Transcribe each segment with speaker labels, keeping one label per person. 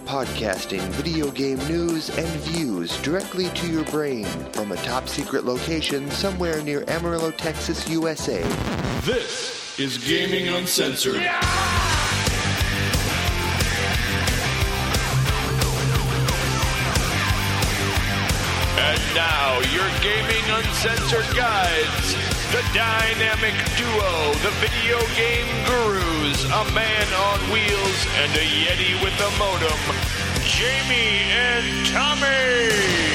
Speaker 1: podcasting video game news and views directly to your brain from a top secret location somewhere near Amarillo, Texas, USA.
Speaker 2: This is Gaming Uncensored. And now, your Gaming Uncensored guides, the dynamic duo, the video game gurus, a man on wheels and a Yeti with a modem, Jamie and Tommy.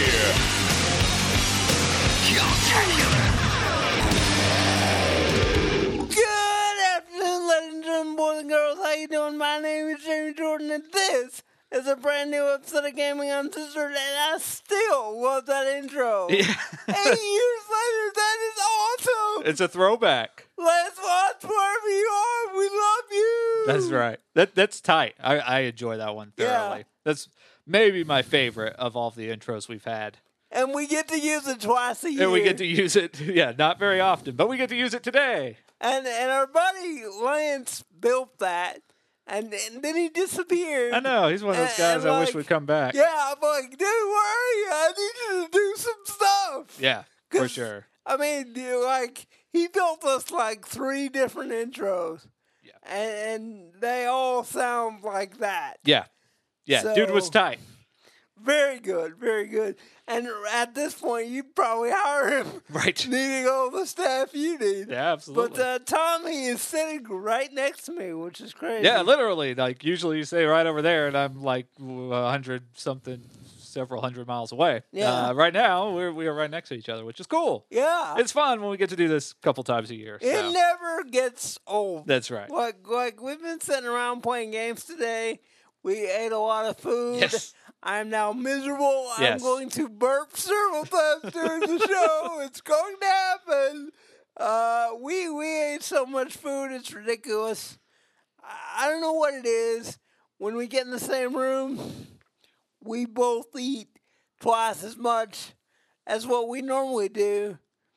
Speaker 3: Good afternoon, ladies and gentlemen, boys and girls. How you doing? My name is Jamie Jordan, and this is a brand new episode of Gaming Uncensored, and I still love that intro.
Speaker 4: Yeah.
Speaker 3: 8 years later, that is awesome.
Speaker 4: It's a throwback.
Speaker 3: Let's watch wherever you are. We love you.
Speaker 4: That's right. That's tight. I enjoy that one thoroughly.
Speaker 3: Yeah.
Speaker 4: That's maybe my favorite of all the intros we've had.
Speaker 3: And we get to use it twice a year.
Speaker 4: And we get to use it, not very often, but we get to use it today.
Speaker 3: And our buddy Lance built that, and then he disappeared.
Speaker 4: I know. He's one of those guys I wish would come back.
Speaker 3: Yeah, I'm like, dude, where are you? I need you to do some stuff.
Speaker 4: Yeah, for sure.
Speaker 3: I mean, he built us 3 different intros.
Speaker 4: Yeah.
Speaker 3: And they all sound like that.
Speaker 4: Yeah. Yeah,
Speaker 3: So-
Speaker 4: dude was tight.
Speaker 3: Very good, very good. And at this point, you'd probably hire him.
Speaker 4: Right.
Speaker 3: Needing all the staff you need.
Speaker 4: Yeah, absolutely.
Speaker 3: But Tommy is sitting right next to me, which is crazy.
Speaker 4: Yeah, literally. Usually you say right over there, and I'm 100-something, several hundred miles away.
Speaker 3: Yeah.
Speaker 4: Right now, we are right next to each other, which is cool.
Speaker 3: Yeah.
Speaker 4: It's fun when we get to do this a couple times a year.
Speaker 3: It
Speaker 4: So.
Speaker 3: never gets old.
Speaker 4: That's right.
Speaker 3: Like we've been sitting around playing games today. We ate a lot of food.
Speaker 4: Yes.
Speaker 3: I'm now miserable.
Speaker 4: Yes.
Speaker 3: I'm going to burp several times during the show. It's going to happen. We ate so much food, it's ridiculous. I don't know what it is. When we get in the same room, we both eat twice as much as what we normally do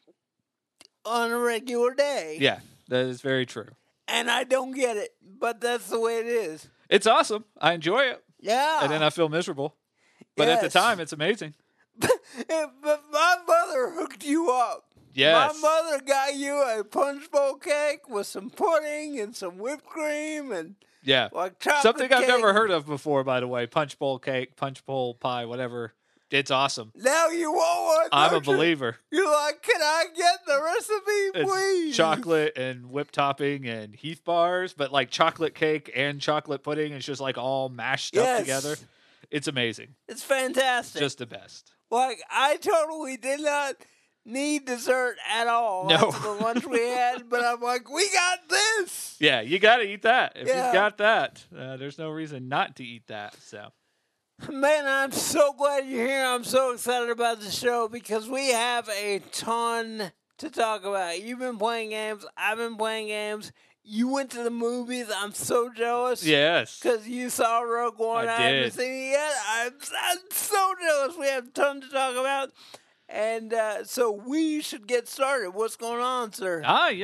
Speaker 3: on a regular day.
Speaker 4: Yeah, that is very true.
Speaker 3: And I don't get it, but that's the way it is.
Speaker 4: It's awesome. I enjoy it.
Speaker 3: Yeah.
Speaker 4: And then I feel miserable. But at the
Speaker 3: Yes.
Speaker 4: time, it's amazing.
Speaker 3: But my mother hooked you up.
Speaker 4: Yes.
Speaker 3: My mother got you a punch bowl cake with some pudding and some whipped cream and
Speaker 4: Yeah.
Speaker 3: chocolate
Speaker 4: Something I've
Speaker 3: cake.
Speaker 4: never heard of before, by the way. Punch bowl cake, punch bowl pie, whatever. It's awesome.
Speaker 3: Now you want one.
Speaker 4: I'm a
Speaker 3: don't you?
Speaker 4: believer.
Speaker 3: You're like, can I get the recipe, please?
Speaker 4: It's chocolate and whipped topping and Heath bars, but chocolate cake and chocolate pudding. It's just all mashed up
Speaker 3: Yes.
Speaker 4: together. It's amazing.
Speaker 3: It's fantastic.
Speaker 4: Just the best.
Speaker 3: I totally did not need dessert at all.
Speaker 4: No.
Speaker 3: After the lunch we had, but I'm like, we got this.
Speaker 4: Yeah, you got to eat that. If
Speaker 3: Yeah.
Speaker 4: you've got that, there's no reason not to eat that. So.
Speaker 3: Man, I'm so glad you're here. I'm so excited about the show because we have a ton to talk about. You've been playing games. I've been playing games. You went to the movies. I'm so jealous.
Speaker 4: Yes.
Speaker 3: Because you saw Rogue One.
Speaker 4: I
Speaker 3: haven't
Speaker 4: did.
Speaker 3: seen it yet. I'm so jealous. We have a ton to talk about. And so we should get started. What's going on, sir?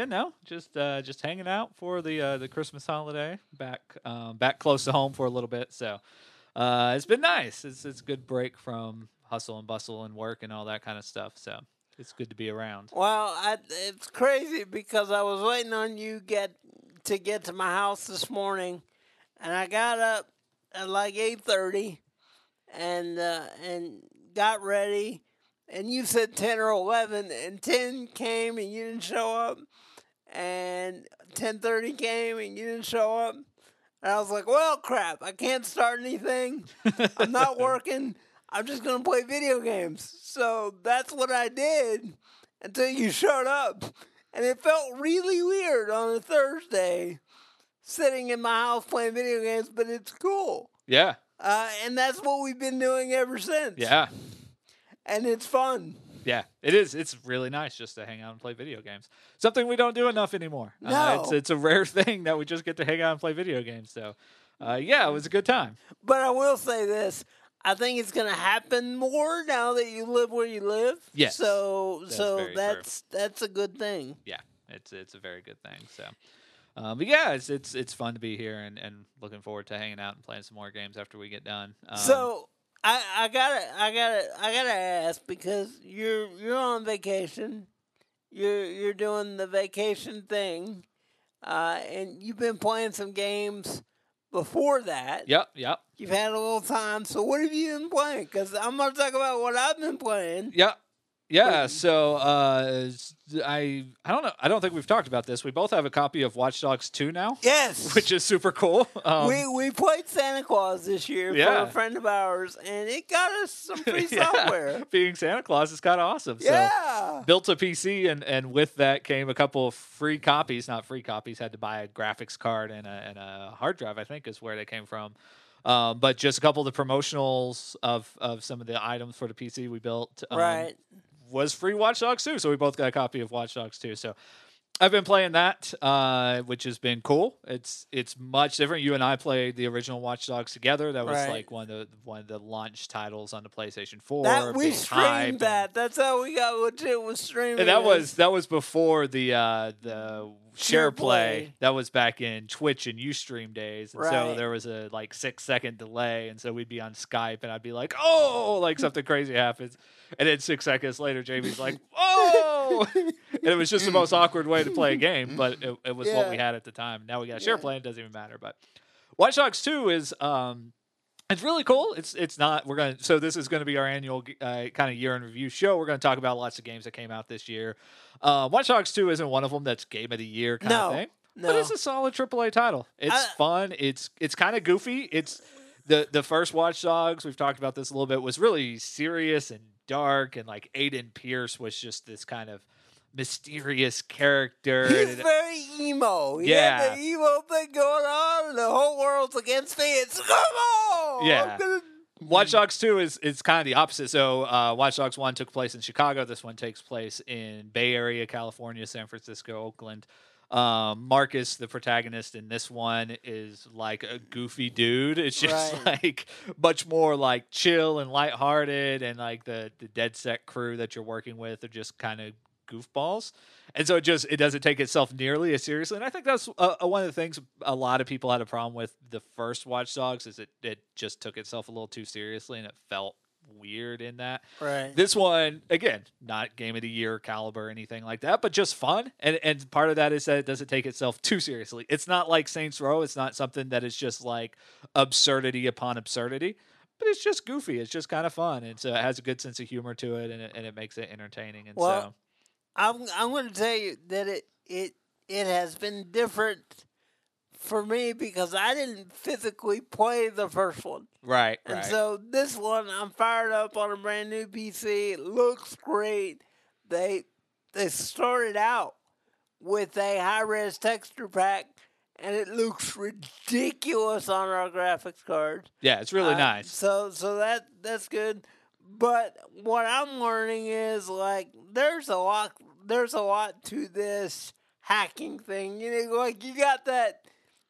Speaker 4: Just hanging out for the Christmas holiday. Back close to home for a little bit. So, it's been nice. It's a good break from hustle and bustle and work and all that kind of stuff. So it's good to be around.
Speaker 3: Well, it's crazy because I was waiting on you to get to my house this morning, and I got up at 8:30 and got ready, and you said 10 or 11, and 10 came and you didn't show up, and 10:30 came and you didn't show up, and I was like, well, crap, I can't start anything. I'm not working. I'm just going to play video games. So that's what I did until you showed up. And it felt really weird on a Thursday sitting in my house playing video games, but it's cool.
Speaker 4: Yeah.
Speaker 3: And that's what we've been doing ever since.
Speaker 4: Yeah.
Speaker 3: And it's fun.
Speaker 4: Yeah, it is. It's really nice just to hang out and play video games. Something we don't do enough anymore.
Speaker 3: No.
Speaker 4: It's a rare thing that we just get to hang out and play video games. So, it was a good time.
Speaker 3: But I will say this. I think it's going to happen more now that you live where you live.
Speaker 4: Yes.
Speaker 3: So
Speaker 4: very
Speaker 3: that's a good thing.
Speaker 4: Yeah, it's a very good thing. So, But yeah, it's fun to be here and looking forward to hanging out and playing some more games after we get done.
Speaker 3: So I gotta ask, because you're on vacation, you're doing the vacation thing, and you've been playing some games before that.
Speaker 4: Yep.
Speaker 3: You've had a little time. So what have you been playing? Because I'm gonna talk about what I've been playing.
Speaker 4: Yep. Yeah, so I don't know. I don't think we've talked about this. We both have a copy of Watch Dogs 2 now.
Speaker 3: Yes,
Speaker 4: Which is super cool.
Speaker 3: we played Santa Claus this year for a friend of ours, and it got us some free software.
Speaker 4: Being Santa Claus is kind of awesome.
Speaker 3: Yeah.
Speaker 4: So built a PC, and with that came a couple of free copies. Not free copies. Had to buy a graphics card and a hard drive, I think is where they came from. But just a couple of the promotionals of some of the items for the PC we built.
Speaker 3: Right.
Speaker 4: Was free Watch Dogs 2, so we both got a copy of Watch Dogs 2. So I've been playing that, which has been cool. It's much different. You and I played the original Watch Dogs together. That was like one of the launch titles on the PlayStation 4.
Speaker 3: That we streamed that. That's how we got legit with streaming.
Speaker 4: And that was before the share play. That was back in Twitch and Ustream days. And so there was a 6-second delay, and so we'd be on Skype and I'd be like, "Oh," like something crazy happens. And then 6 seconds later, Jamie's like, "Oh!" And it was just the most awkward way to play a game, but it was what we had at the time. Now we got share play; it doesn't even matter. But Watch Dogs 2 is it's really cool. It's not. So this is going to be our annual kind of year in review show. We're going to talk about lots of games that came out this year. Watch Dogs 2 isn't one of them that's game of the year kind of thing. No. But it's a solid AAA title. It's fun. It's kind of goofy. It's the first Watch Dogs, we've talked about this a little bit, was really serious and dark, and like Aiden Pierce was just this kind of mysterious character.
Speaker 3: He's very emo. He had the emo thing going on, and the whole world's against me. It's come on.
Speaker 4: Yeah. Watch Dogs 2 is kind of the opposite. So Watch Dogs 1 took place in Chicago. This one takes place in Bay Area, California, San Francisco, Oakland. Marcus, the protagonist in this one, is like a goofy dude. It's just like much more like chill and lighthearted, and like the Dead Set crew that you're working with are just kind of goofballs. And so it doesn't take itself nearly as seriously. And I think that's one of the things a lot of people had a problem with the first Watch Dogs, is it just took itself a little too seriously, and it felt weird in that.
Speaker 3: Right.
Speaker 4: This one, again, not game of the year caliber or anything like that, but just fun. And part of that is that it doesn't take itself too seriously. It's not like Saints Row. It's not something that is just like absurdity upon absurdity, but it's just goofy. It's just kind of fun. And so it has a good sense of humor to it, and it makes it entertaining. And so
Speaker 3: I'm going to tell you that it has been different for me because I didn't physically play the first one.
Speaker 4: Right.
Speaker 3: And so this one, I'm fired up on a brand new PC. It looks great. They started out with a high-res texture pack, and it looks ridiculous on our graphics card.
Speaker 4: Yeah, it's really nice.
Speaker 3: So that's good. But what I'm learning is like there's a lot to this hacking thing. You know, like you got that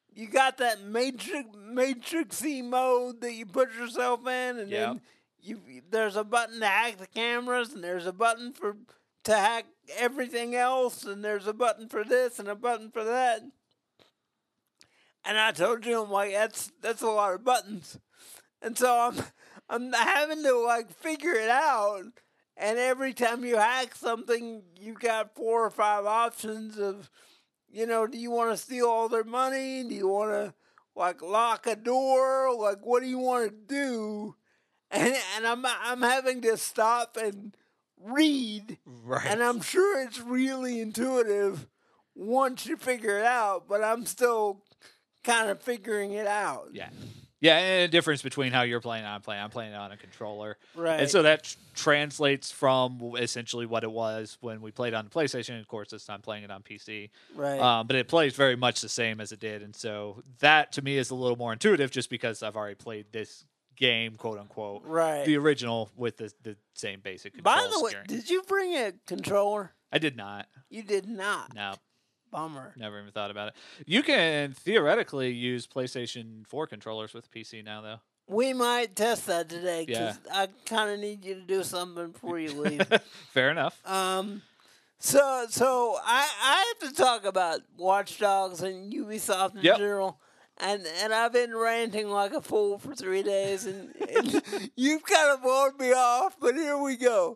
Speaker 3: matrixy mode that you put yourself in, and then there's a button to hack the cameras, and there's a button to hack everything else, and there's a button for this and a button for that. And I told you, I'm like, that's a lot of buttons, and so I'm having to like figure it out. And every time you hack something, you got 4 or 5 options of, you know, do you want to steal all their money? Do you want to like lock a door? Like, what do you want to do? And I'm having to stop and read.
Speaker 4: Right.
Speaker 3: And I'm sure it's really intuitive once you figure it out, but I'm still kind of figuring it out.
Speaker 4: Yeah. Yeah, and a difference between how you're playing and I'm playing it on a controller.
Speaker 3: Right.
Speaker 4: And so that translates from essentially what it was when we played on the PlayStation. Of course, this time playing it on PC.
Speaker 3: Right.
Speaker 4: But it plays very much the same as it did. And so that, to me, is a little more intuitive just because I've already played this game, quote unquote.
Speaker 3: Right.
Speaker 4: The original with the same basic control
Speaker 3: By the way,
Speaker 4: steering.
Speaker 3: did you bring a controller?
Speaker 4: I did not.
Speaker 3: You did not.
Speaker 4: No.
Speaker 3: Bummer.
Speaker 4: Never even thought about it. You can theoretically use PlayStation 4 controllers with PC now, though.
Speaker 3: We might test that today because
Speaker 4: Yeah.
Speaker 3: I kind of need you to do something before you leave.
Speaker 4: Fair enough.
Speaker 3: So I have to talk about Watch Dogs and Ubisoft in
Speaker 4: Yep.
Speaker 3: general. And I've been ranting like a fool for 3 days, and you've kind of blown me off, but here we go.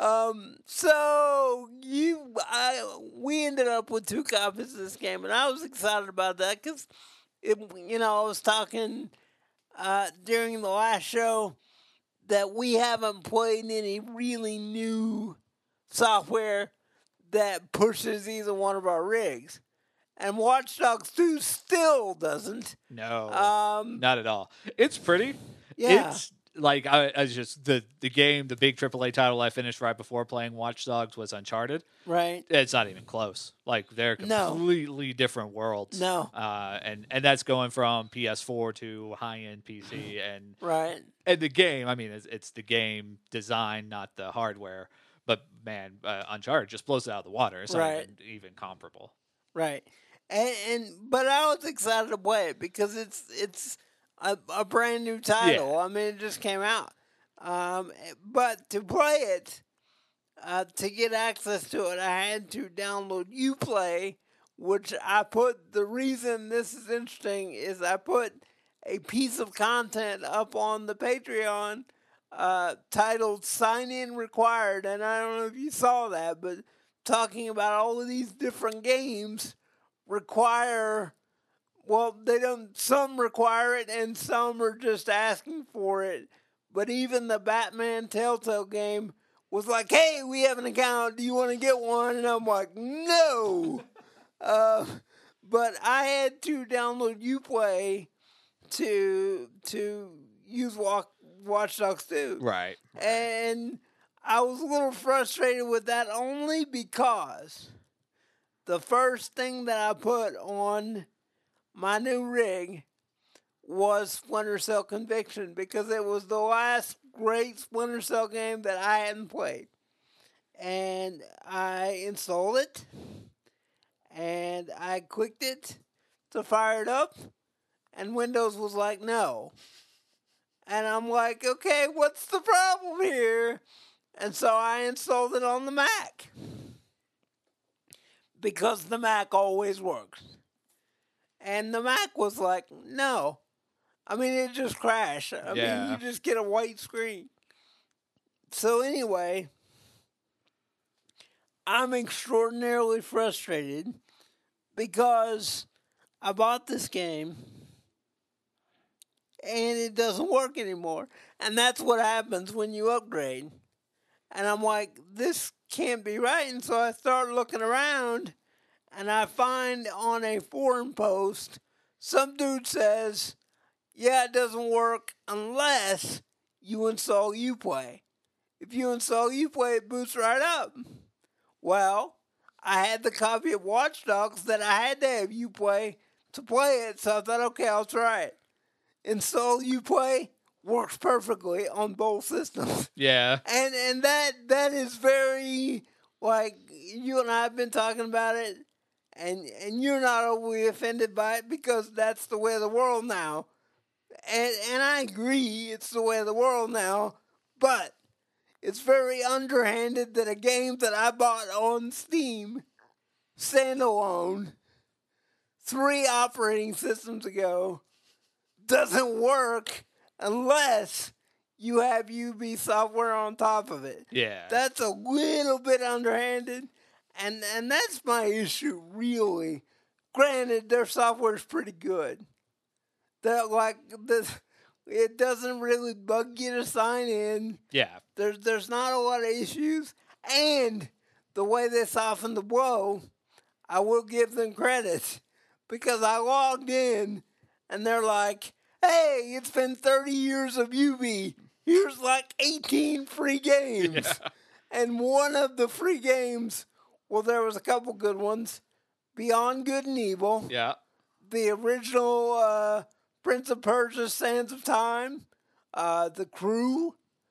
Speaker 3: So we ended up with 2 copies of this game, and I was excited about that because, I was talking during the last show that we haven't played any really new software that pushes either one of our rigs. And Watch Dogs 2 still doesn't.
Speaker 4: No, not at all. It's pretty.
Speaker 3: Yeah.
Speaker 4: It's like I just the game, the big AAA title I finished right before playing Watch Dogs was Uncharted.
Speaker 3: Right.
Speaker 4: It's not even close. Like they're completely different worlds.
Speaker 3: No.
Speaker 4: And that's going from PS4 to high-end PC and
Speaker 3: Right.
Speaker 4: And the game, I mean, it's the game design, not the hardware. But man, Uncharted just blows it out of the water. It's not even comparable.
Speaker 3: Right. But I was excited to play it because it's a brand new title.
Speaker 4: Yeah.
Speaker 3: I mean, it just came out. But to play it, to get access to it, I had to download Uplay, which the reason this is interesting is I put a piece of content up on the Patreon titled Sign In Required, and I don't know if you saw that, but talking about all of these different games require, some require it and some are just asking for it. But even the Batman Telltale game was like, hey, we have an account, do you want to get one? And I'm like, no. But I had to download Uplay to use Watch Dogs 2.
Speaker 4: Right.
Speaker 3: And I was a little frustrated with that only because the first thing that I put on my new rig was Splinter Cell Conviction because it was the last great Splinter Cell game that I hadn't played. And I installed it, and I clicked it to fire it up, and Windows was like, no. And I'm like, okay, what's the problem here? And so I installed it on the Mac. Because the Mac always works. And the Mac was like, no. I mean, it just crashed. I mean, you just get a white screen. So anyway, I'm extraordinarily frustrated because I bought this game and it doesn't work anymore. And that's what happens when you upgrade. And I'm like, this can't be right. And so I start looking around, and I find on a forum post, some dude says, yeah, it doesn't work unless you install Uplay. If you install Uplay, it boots right up. Well, I had the copy of Watch Dogs that I had to have Uplay to play it, so I thought, okay, I'll try it. Install Uplay, works perfectly on both systems.
Speaker 4: Yeah.
Speaker 3: And that is very, like, you and I have been talking about it, and you're not overly offended by it because that's the way of the world now. And I agree, it's the way of the world now, but it's very underhanded that a game that I bought on Steam, standalone, 3 operating systems ago, doesn't work unless you have UB software on top of it.
Speaker 4: Yeah.
Speaker 3: That's a little bit underhanded, and that's my issue, really. Granted, their software is pretty good. It doesn't really bug you to sign in.
Speaker 4: Yeah.
Speaker 3: There's not a lot of issues, and the way they softened the blow, I will give them credit, because I logged in, and they're like, hey, it's been 30 years of UB. Here's like 18 free games.
Speaker 4: Yeah.
Speaker 3: And one of the free games, well, there was a couple good ones. Beyond Good and Evil.
Speaker 4: Yeah.
Speaker 3: The original Prince of Persia, Sands of Time. The Crew.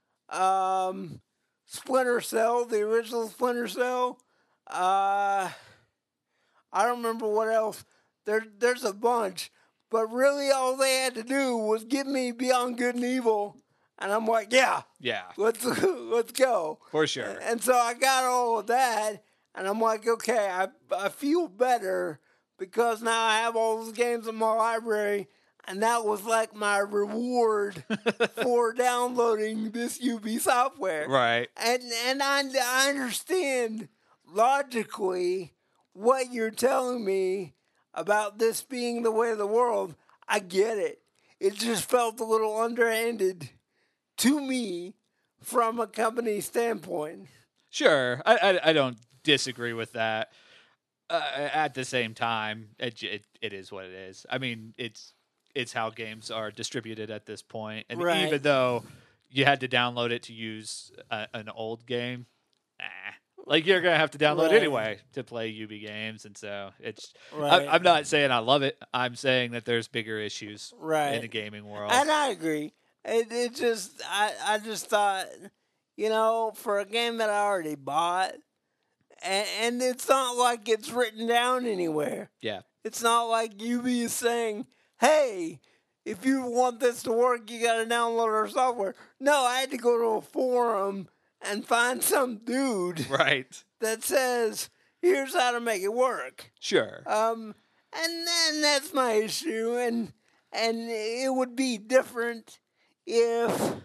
Speaker 3: Splinter Cell, the original Splinter Cell. I don't remember what else. There's a bunch. But really all they had to do was give me Beyond Good and Evil. And I'm like, yeah,
Speaker 4: Yeah.
Speaker 3: let's go.
Speaker 4: For sure.
Speaker 3: And so I got all of that. And I'm like, okay, I feel better because now I have all those games in my library. And that was like my reward for downloading this UB software.
Speaker 4: Right.
Speaker 3: And I understand logically what you're telling me about this being the way of the world. I get it. It just felt a little underhanded to me from a company standpoint.
Speaker 4: Sure. I don't disagree with that. At the same time, it is what it is. I mean, it's how games are distributed at this point. And
Speaker 3: Right.
Speaker 4: even though you had to download it to use an old game, like you're gonna have to download
Speaker 3: Right.
Speaker 4: anyway to play UB games, and so it's.
Speaker 3: Right.
Speaker 4: I'm not saying I love it. I'm saying that there's bigger issues
Speaker 3: Right.
Speaker 4: in the gaming world.
Speaker 3: And I agree. It just, I just thought, for a game that I already bought, and it's not like it's written down anywhere.
Speaker 4: Yeah.
Speaker 3: It's not like UB is saying, hey, if you want this to work, you got to download our software. No, I had to go to a forum and find some dude
Speaker 4: Right.
Speaker 3: that says, here's how to make it work.
Speaker 4: Sure.
Speaker 3: And then that's my issue, and it would be different if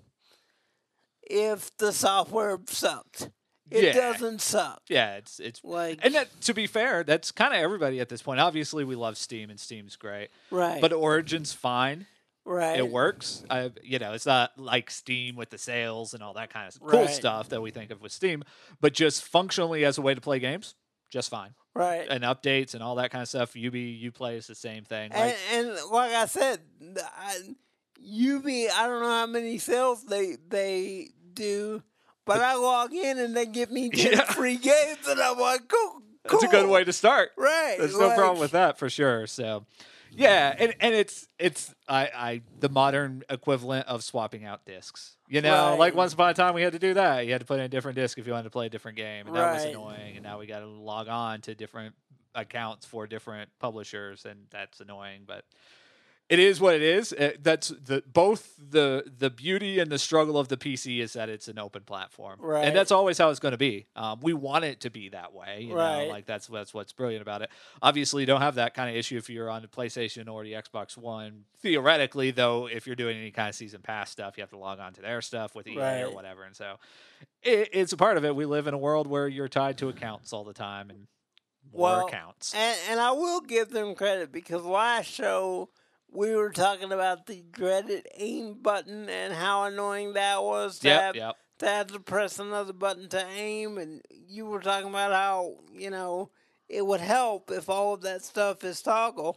Speaker 3: the software sucked. It
Speaker 4: Yeah.
Speaker 3: doesn't suck.
Speaker 4: Yeah, it's
Speaker 3: Like,
Speaker 4: and that, to be fair, that's kind of everybody at this point. Obviously, we love Steam, and Steam's great,
Speaker 3: right,
Speaker 4: but Origin's fine.
Speaker 3: right,
Speaker 4: It works. It's not like Steam with the sales and all that kind of cool
Speaker 3: Right.
Speaker 4: stuff that we think of with Steam, but just functionally as a way to play games, just fine.
Speaker 3: right.
Speaker 4: And updates and all that kind of stuff. Uplay is the same thing.
Speaker 3: And like I said, UB, I don't know how many sales they do, but I log in and they give me 10
Speaker 4: Yeah.
Speaker 3: free games, and I'm like, cool.
Speaker 4: That's a good way to start.
Speaker 3: Right.
Speaker 4: There's no problem with that for sure. So, yeah, and it's the modern equivalent of swapping out discs.
Speaker 3: Right.
Speaker 4: Like once upon a time we had to do that. You had to put in a different disc if you wanted to play a different game, and that was
Speaker 3: Right.
Speaker 4: annoying. And now we got to log on to different accounts for different publishers, and that's annoying. But it is what it is. That's both the beauty and the struggle of the PC is that it's an open platform,
Speaker 3: Right.
Speaker 4: and that's always how it's going to be. We want it to be that way,
Speaker 3: Right.
Speaker 4: Like that's what's brilliant about it. Obviously, you don't have that kind of issue if you're on the PlayStation or the Xbox One. Theoretically, though, if you're doing any kind of season pass stuff, you have to log on to their stuff with EA or
Speaker 3: Right.
Speaker 4: whatever, and so it's a part of it. We live in a world where you're tied to accounts all the time, and more accounts.
Speaker 3: And I will give them credit because last show we were talking about the dreaded aim button and how annoying that was to
Speaker 4: Yep.
Speaker 3: have to press another button to aim, and you were talking about how it would help if all of that stuff is toggle.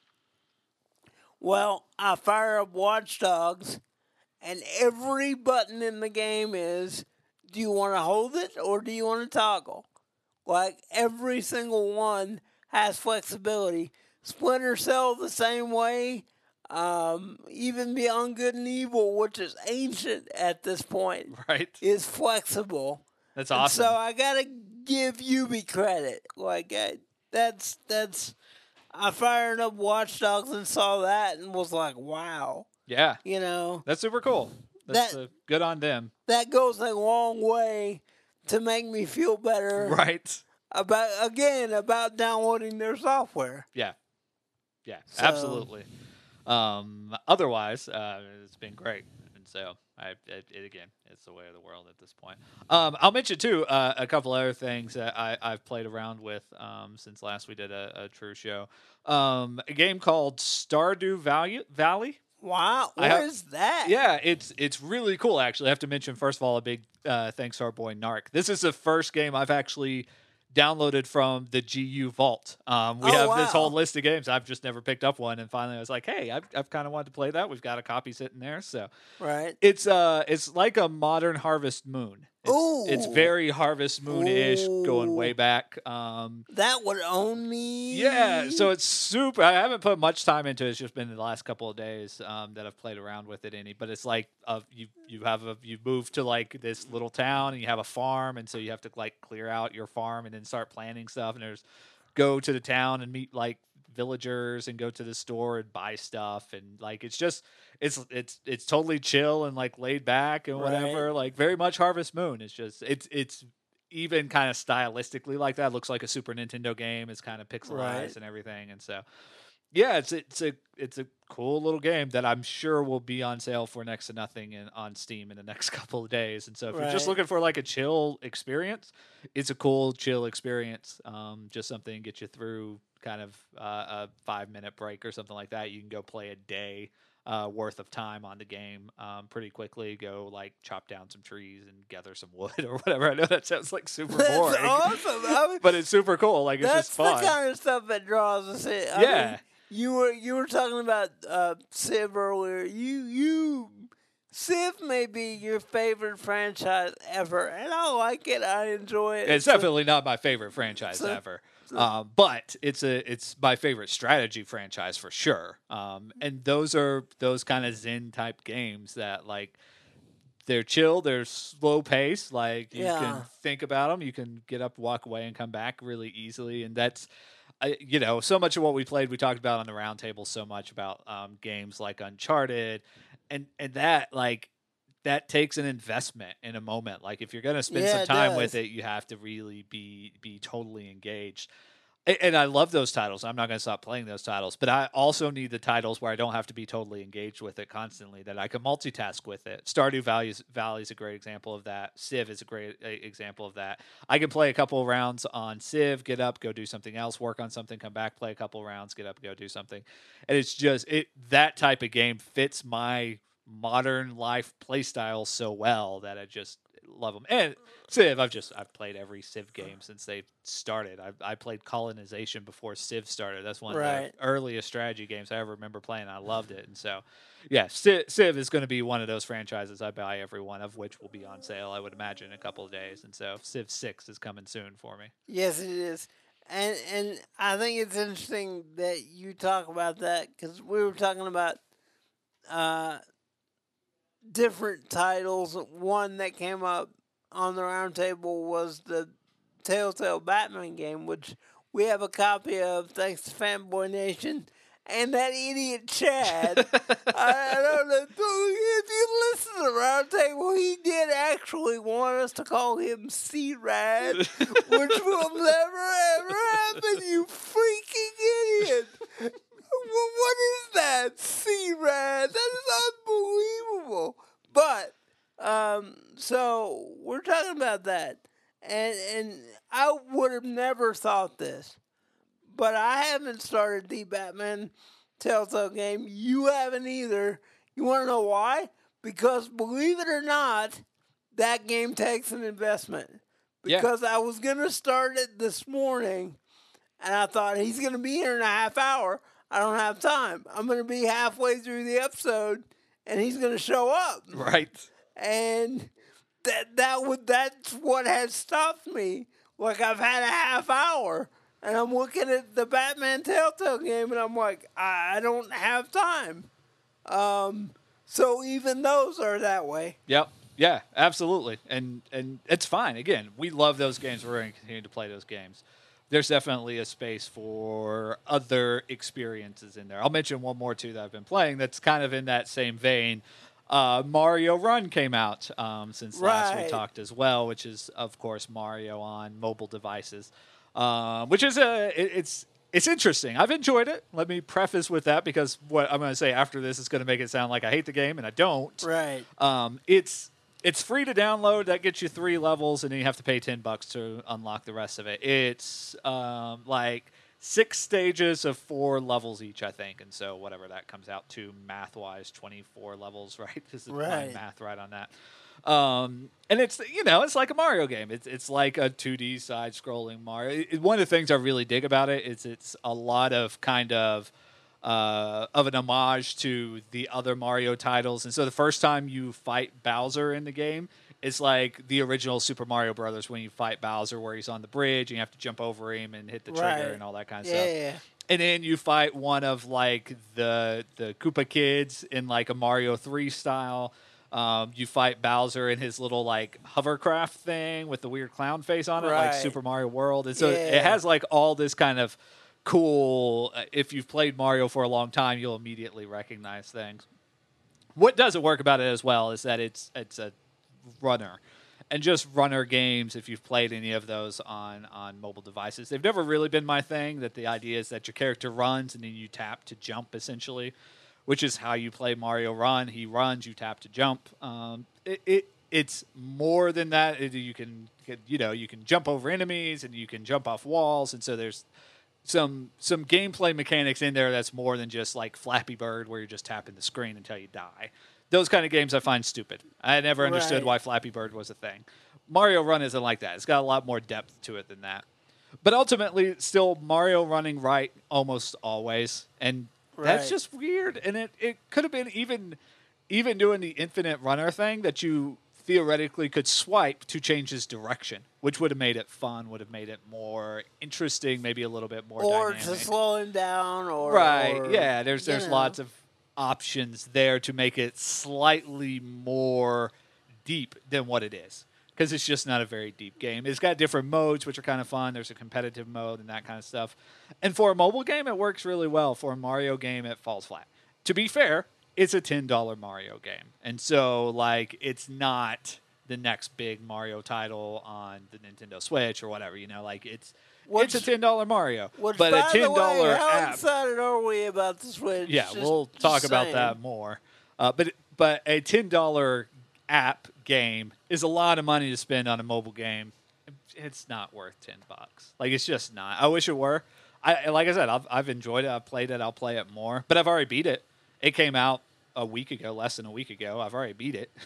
Speaker 3: Well, I fire up Watch Dogs, and every button in the game is, do you want to hold it or do you want to toggle? Like, every single one has flexibility. Splinter Cell the same way. Even Beyond Good and Evil, which is ancient at this point,
Speaker 4: Right.
Speaker 3: is flexible.
Speaker 4: That's
Speaker 3: And
Speaker 4: awesome.
Speaker 3: so I gotta give Ubi credit. Like, that's I fired up Watch Dogs and saw that and was like, wow.
Speaker 4: Yeah.
Speaker 3: That
Speaker 4: That's super cool. That's good on them.
Speaker 3: goes a long way to make me feel better
Speaker 4: Right.
Speaker 3: about downloading their software.
Speaker 4: Yeah. Yeah,
Speaker 3: So-
Speaker 4: absolutely. Otherwise, it's been great. And so, again, it's the way of the world at this point. I'll mention, too, a couple other things that I've played around with since last we did a true show. A game called Stardew Valley.
Speaker 3: Wow,
Speaker 4: I have-
Speaker 3: what is that?
Speaker 4: Yeah, it's really cool, actually. I have to mention, first of all, a big thanks to our boy Narc. This is the first game I've actually downloaded from the GU Vault. We have this
Speaker 3: wow.
Speaker 4: whole list of games. I've just never picked up one, and finally I was like, hey, I've kind of wanted to play that. We've got a copy sitting there, so
Speaker 3: Right.
Speaker 4: it's like a modern Harvest Moon. It's
Speaker 3: Ooh.
Speaker 4: very Harvest Moon-ish, going way back.
Speaker 3: That would own me.
Speaker 4: Yeah, so it's super. I haven't put much time into it. It's just been the last couple of days that I've played around with it. But it's like you move to like this little town and you have a farm, and so you have to like clear out your farm and then start planting stuff. And go to the town and meet like villagers and go to the store and buy stuff, and like it's totally chill and like laid back and whatever.
Speaker 3: Right.
Speaker 4: Like very much Harvest Moon. It's just it's even kind of stylistically like that. It looks like a Super Nintendo game. It's kind of pixelized
Speaker 3: Right.
Speaker 4: and everything. And so, yeah, it's a cool little game that I'm sure will be on sale for next to nothing on Steam in the next couple of days. And so if you're just
Speaker 3: Right.
Speaker 4: looking for like a chill experience, it's a cool chill experience. Just something to get you through kind of a 5-minute break or something like that. You can go play a day worth of time on the game pretty quickly. Go like chop down some trees and gather some wood or whatever. I know that sounds like super
Speaker 3: That's
Speaker 4: boring,
Speaker 3: awesome. I mean,
Speaker 4: but it's super cool. Like it's
Speaker 3: that's
Speaker 4: just
Speaker 3: the
Speaker 4: fun.
Speaker 3: kind of stuff that draws us in. I
Speaker 4: Yeah.
Speaker 3: mean, you were talking about Civ earlier. Civ may be your favorite franchise ever, and I like it. I enjoy it.
Speaker 4: It's definitely not my favorite franchise ever, but it's my favorite strategy franchise for sure. And those are those kind of Zen type games that like they're chill, they're slow pace. Like you
Speaker 3: Yeah.
Speaker 4: can think about them, you can get up, walk away, and come back really easily. And that's so much of what we played, we talked about on the roundtable. So much about games like Uncharted, and that like. That takes an investment in a moment. Like if you're going to spend
Speaker 3: Yeah,
Speaker 4: some
Speaker 3: it
Speaker 4: time with
Speaker 3: does.
Speaker 4: it, you have to really be totally engaged. And I love those titles. I'm not going to stop playing those titles, but I also need the titles where I don't have to be totally engaged with it constantly, that I can multitask with it. Stardew Valley is a great example of that. Civ is a great example of that. I can play a couple of rounds on Civ, get up, go do something else, work on something, come back, play a couple of rounds, get up, go do something. And it's just that type of game fits my modern life play style so well that I just love them. And Civ, I've played every Civ game since they started. I played Colonization before Civ started. That's one of
Speaker 3: Right.
Speaker 4: the earliest strategy games I ever remember playing. I loved it. And so, yeah, Civ is going to be one of those franchises I buy every one of, which will be on sale, I would imagine, in a couple of days. And so Civ 6 is coming soon for me.
Speaker 3: Yes, it is. And I think it's interesting that you talk about that because we were talking about different titles. One that came up on the roundtable was the Telltale Batman game, which we have a copy of thanks to Fanboy Nation. And that idiot Chad, I don't know, if you listen to the roundtable, he did actually want us to call him C-Rad, which will never ever happen, you freaking idiot. What is that? C-Rad? That is unbelievable. But, so, we're talking about that. And I would have never thought this. But I haven't started the Batman Telltale game. You haven't either. You want to know why? Because, believe it or not, that game takes an investment.
Speaker 4: Yeah.
Speaker 3: Because I was going to start it this morning, and I thought, he's going to be here in a half hour. I don't have time. I'm going to be halfway through the episode, and he's going to show up.
Speaker 4: Right.
Speaker 3: And that's what has stopped me. Like, I've had a half hour, and I'm looking at the Batman Telltale game, and I'm like, I don't have time. So even those are that way.
Speaker 4: Yep. Yeah, absolutely. And it's fine. Again, we love those games. We're going to continue to play those games. There's definitely a space for other experiences in there. I'll mention one more, too, that I've been playing that's kind of in that same vein. Mario Run came out since last we
Speaker 3: Right.
Speaker 4: talked as well, which is, of course, Mario on mobile devices, which is it's interesting. I've enjoyed it. Let me preface with that, because what I'm going to say after this is going to make it sound like I hate the game, and I don't.
Speaker 3: Right.
Speaker 4: It's free to download. That gets you 3 levels, and then you have to pay $10 to unlock the rest of it. It's like 6 stages of 4 levels each, I think. And so whatever that comes out to math-wise, 24 levels, right? This is my
Speaker 3: Right.
Speaker 4: math right on that. And it's, it's like a Mario game. It's like a 2D side-scrolling Mario. One of the things I really dig about it is it's a lot of kind of an homage to the other Mario titles. And so the first time you fight Bowser in the game, it's like the original Super Mario Brothers when you fight Bowser, where he's on the bridge and you have to jump over him and hit the trigger
Speaker 3: Right.
Speaker 4: and all that kind of stuff.
Speaker 3: Yeah.
Speaker 4: And then you fight one of like the Koopa kids in like a Mario 3 style. You fight Bowser in his little like hovercraft thing with the weird clown face on it, like
Speaker 3: Right.
Speaker 4: Super Mario World. And so
Speaker 3: Yeah.
Speaker 4: it has like all this kind of cool. If you've played Mario for a long time, you'll immediately recognize things. What doesn't work about it as well is that it's a runner. and just runner games, if you've played any of those on mobile devices. They've never really been my thing, that the idea is that your character runs and then you tap to jump, essentially, which is how you play Mario Run. He runs, you tap to jump. It's more than that. You can jump over enemies and you can jump off walls, and so there's some gameplay mechanics in there that's more than just like Flappy Bird, where you're just tapping the screen until you die. Those kind of games I find stupid. I never understood why Flappy Bird was a thing. Mario Run isn't like that. It's got a lot more depth to it than that. But ultimately, still Mario running right almost always, and that's just weird. And it could have been even doing the infinite runner thing, that you theoretically could swipe to change his direction, which would have made it fun, would have made it more interesting, maybe a little bit more dynamic.
Speaker 3: Or to slow him down, or
Speaker 4: there's lots of options there to make it slightly more deep than what it is, because it's just not a very deep game. It's got different modes, which are kind of fun. There's a competitive mode and that kind of stuff. And for a mobile game, it works really well. For a Mario game, it falls flat. To be fair, it's a $10 Mario game. And so, like, it's not the next big Mario title on the Nintendo Switch or whatever, like it's a $10 Mario.
Speaker 3: But
Speaker 4: a $10
Speaker 3: how
Speaker 4: app.
Speaker 3: excited are we about the Switch?
Speaker 4: Yeah, we'll talk about that more. But a $10 app game is a lot of money to spend on a mobile game. It's not worth $10. Like, it's just not. I wish it were. Like I said, I've enjoyed it. I've played it. I'll play it more. But I've already beat it. It came out a week ago, less than a week ago. I've already beat it.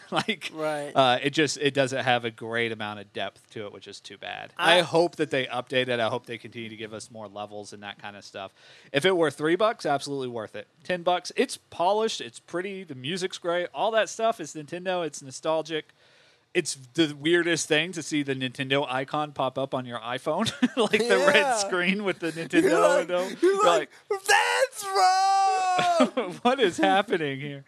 Speaker 4: It doesn't have a great amount of depth to it, which is too bad. I hope that they update it. I hope they continue to give us more levels and that kind of stuff. If it were $3, absolutely worth it. $10, it's polished, it's pretty, the music's great, all that stuff is Nintendo. It's nostalgic. It's the weirdest thing to see the Nintendo icon pop up on your iPhone, like the red screen with the Nintendo logo.
Speaker 3: You're like, that's wrong!
Speaker 4: What is happening here?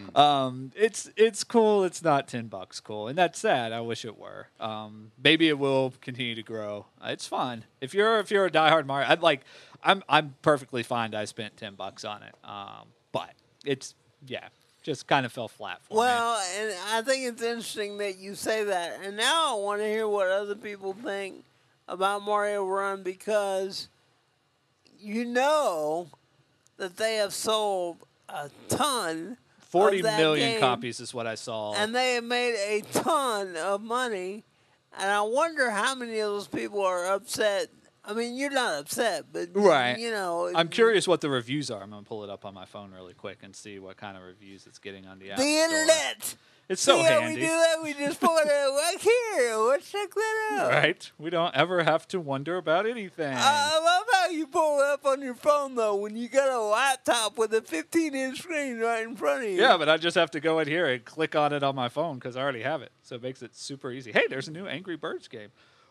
Speaker 4: It's cool. It's not $10 cool, and that's sad. I wish it were. Maybe it will continue to grow. It's fun. If you're a diehard Mario, I'm perfectly fine that I spent $10 on it. But it's just kind of fell flat for me.
Speaker 3: Well, and I think it's interesting that you say that. And now I want to hear what other people think about Mario Run, because you know that they have sold a ton
Speaker 4: 40
Speaker 3: of that
Speaker 4: million
Speaker 3: game,
Speaker 4: copies is what I saw.
Speaker 3: and they have made a ton of money. And I wonder how many of those people are upset. I mean, you're not upset, but
Speaker 4: right.
Speaker 3: I'm
Speaker 4: curious what the reviews are. I'm going to pull it up on my phone really quick and see what kind of reviews it's getting on the App Store.
Speaker 3: The internet.
Speaker 4: It's so handy.
Speaker 3: We do that. We just pull it out right here. Let's check that out.
Speaker 4: Right. We don't ever have to wonder about anything.
Speaker 3: I love how you pull it up on your phone, though, when you got a laptop with a 15-inch screen right in front of you.
Speaker 4: Yeah, but I just have to go in here and click on it on my phone because I already have it. So it makes it super easy. Hey, there's a new Angry Birds game.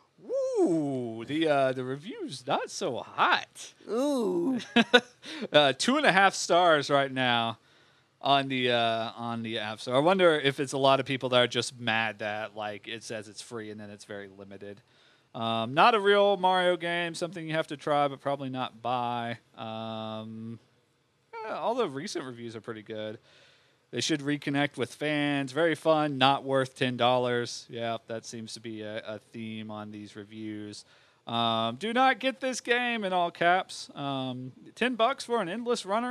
Speaker 4: Ooh, the review's not so hot.
Speaker 3: Ooh.
Speaker 4: 2.5 stars right now on the App Store. I wonder if it's a lot of people that are just mad that it says it's free and then it's very limited. Not a real Mario game, something you have to try but probably not buy. All the recent reviews are pretty good. They should reconnect with fans. Very fun, not worth $10. Yeah, that seems to be a theme on these reviews. Do not get this game in all caps. $10 for an endless runner? ?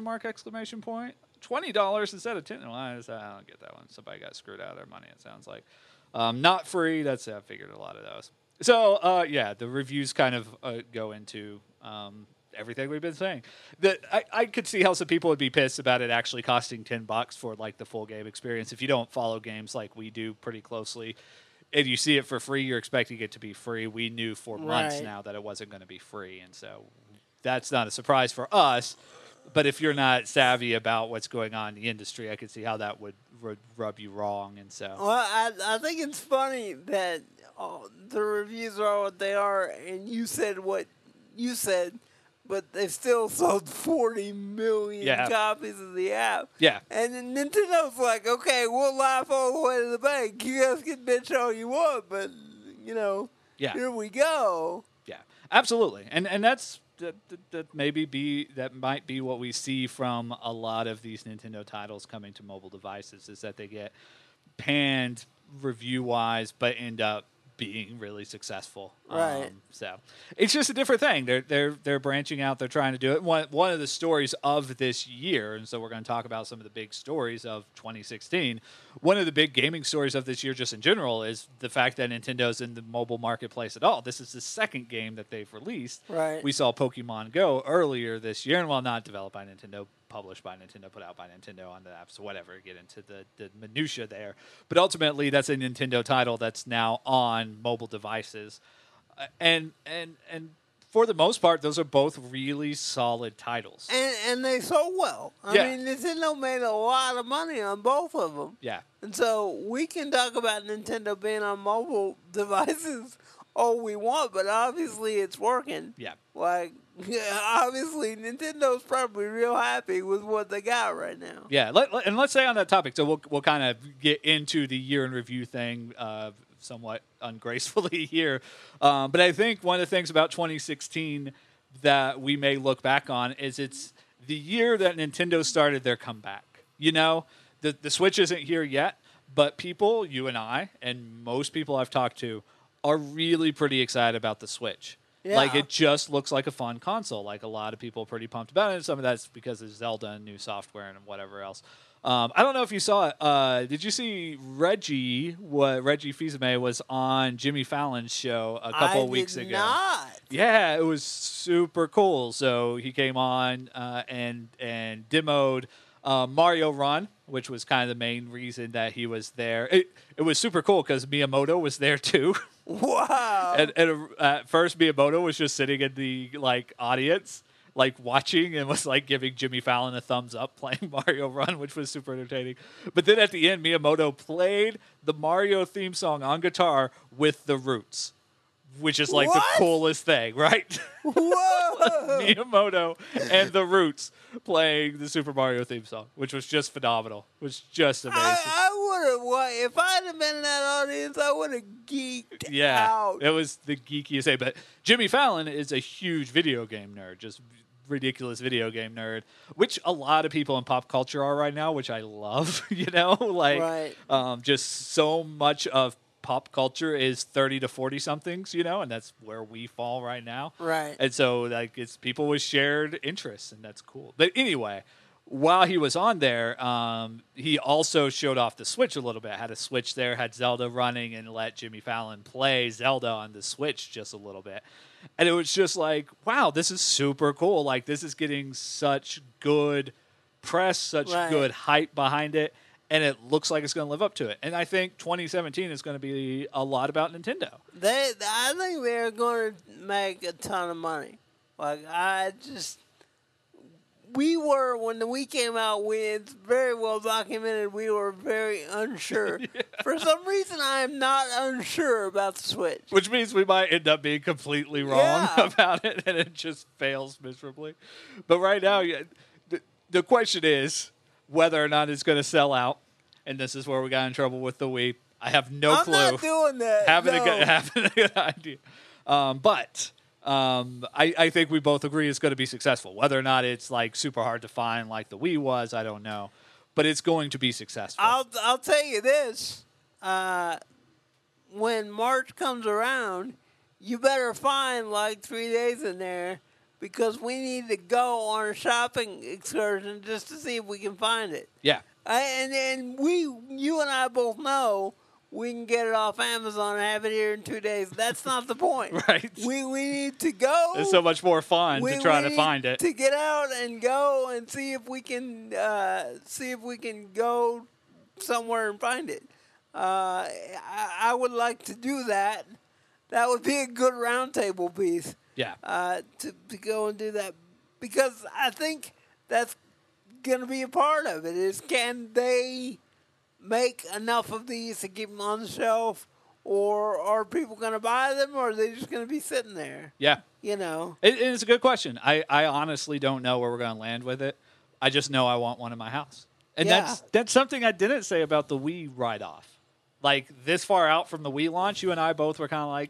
Speaker 4: $20 instead of $10. Well, I don't get that one. Somebody got screwed out of their money, it sounds like. Not free. I figured a lot of those. So, the reviews kind of go into everything we've been saying. I could see how some people would be pissed about it actually costing $10 for the full game experience. If you don't follow games like we do pretty closely, and you see it for free, you're expecting it to be free. We knew for months now that it wasn't going to be free, and so that's not a surprise for us. But if you're not savvy about what's going on in the industry, I could see how that would rub you wrong. And so,
Speaker 3: well, I think it's funny that the reviews are what they are, and you said what you said, but they've still sold 40 million copies of the app.
Speaker 4: Yeah.
Speaker 3: And then Nintendo's like, okay, we'll laugh all the way to the bank. You guys can bitch all you want, but, here we go.
Speaker 4: Yeah, absolutely. And that's that might be what we see from a lot of these Nintendo titles coming to mobile devices, is that they get panned review-wise, but end up being really successful.
Speaker 3: Right.
Speaker 4: So it's just a different thing. They're branching out. They're trying to do it. One of the stories of this year, and so we're going to talk about some of the big stories of 2016. One of the big gaming stories of this year, just in general, is the fact that Nintendo's in the mobile marketplace at all. This is the second game that they've released.
Speaker 3: Right.
Speaker 4: We saw Pokemon Go earlier this year, and while not developed by Nintendo, published by Nintendo, put out by Nintendo on the apps, whatever, get into the minutia there. But ultimately, that's a Nintendo title that's now on mobile devices. And for the most part, those are both really solid titles.
Speaker 3: And they sold well. I
Speaker 4: Yeah.
Speaker 3: mean, Nintendo made a lot of money on both of them.
Speaker 4: Yeah.
Speaker 3: And so we can talk about Nintendo being on mobile devices all we want, but obviously it's working.
Speaker 4: Yeah.
Speaker 3: Like, obviously Nintendo's probably real happy with what they got right now.
Speaker 4: Yeah, and let's say on that topic, so we'll kind of get into the year in review thing somewhat ungracefully here. But I think one of the things about 2016 that we may look back on is it's the year that Nintendo started their comeback. You know, the Switch isn't here yet, but people, you and I, and most people I've talked to, are really pretty excited about the Switch.
Speaker 3: Yeah.
Speaker 4: Like, it just looks like a fun console. Like, a lot of people are pretty pumped about it. Some of that's because of Zelda and new software and whatever else. I don't know if you saw it. Did you see Reggie Fils-Aimé was on Jimmy Fallon's show a couple of weeks ago?
Speaker 3: Not.
Speaker 4: Yeah, it was super cool. So he came on and demoed Mario Run, which was kind of the main reason that he was there. It was super cool because Miyamoto was there too.
Speaker 3: Wow.
Speaker 4: And at first, Miyamoto was just sitting in the audience, watching, and was giving Jimmy Fallon a thumbs up playing Mario Run, which was super entertaining. But then at the end, Miyamoto played the Mario theme song on guitar with the Roots, which is the
Speaker 3: What?
Speaker 4: coolest thing, right?
Speaker 3: Whoa.
Speaker 4: Miyamoto and the Roots playing the Super Mario theme song, which was just phenomenal. It was just amazing.
Speaker 3: I would have, if I'd have been in that audience, I would have geeked out.
Speaker 4: It was the geekiest thing. But Jimmy Fallon is a huge video game nerd, just ridiculous video game nerd, which a lot of people in pop culture are right now, which I love,
Speaker 3: Right.
Speaker 4: Just so much of pop culture is 30 to 40 somethings, and that's where we fall right now.
Speaker 3: Right.
Speaker 4: And so it's people with shared interests, and that's cool. But anyway, while he was on there, he also showed off the Switch a little bit. Had a Switch there, had Zelda running, and let Jimmy Fallon play Zelda on the Switch just a little bit. And it was just wow, this is super cool. This is getting such good press, such
Speaker 3: Right.
Speaker 4: good hype behind it. And it looks like it's going to live up to it. And I think 2017 is going to be a lot about Nintendo.
Speaker 3: I think they're going to make a ton of money. We were, when the Wii came out, it's very well documented, we were very unsure.
Speaker 4: Yeah.
Speaker 3: For some reason, I am not unsure about the Switch.
Speaker 4: Which means we might end up being completely wrong
Speaker 3: Yeah.
Speaker 4: about it, and it just fails miserably. But right now, the question is whether or not it's going to sell out. And this is where we got in trouble with the Wii. I have no clue.
Speaker 3: I'm not doing that.
Speaker 4: Having
Speaker 3: no.
Speaker 4: a good idea. But I think we both agree it's going to be successful. Whether or not it's super hard to find like the Wii was, I don't know. But it's going to be successful.
Speaker 3: I'll tell you this. When March comes around, you better find 3 days in there because we need to go on a shopping excursion just to see if we can find it.
Speaker 4: Yeah.
Speaker 3: And you and I both know we can get it off Amazon and have it here in 2 days. That's not the point.
Speaker 4: Right.
Speaker 3: We need to go.
Speaker 4: It's so much more fun to try to
Speaker 3: need
Speaker 4: find it.
Speaker 3: To get out and go and see if we can go somewhere and find it. I would like to do that. That would be a good roundtable piece.
Speaker 4: Yeah.
Speaker 3: To go and do that because I think that's going to be a part of it. Is can they make enough of these to keep them on the shelf, or are people going to buy them, or are they just going to be sitting there?
Speaker 4: Yeah.
Speaker 3: It's
Speaker 4: a good question. I honestly don't know where we're going to land with it. I just know I want one in my house. And
Speaker 3: Yeah.
Speaker 4: that's something I didn't say about the Wii write-off. This far out from the Wii launch, you and I both were kind of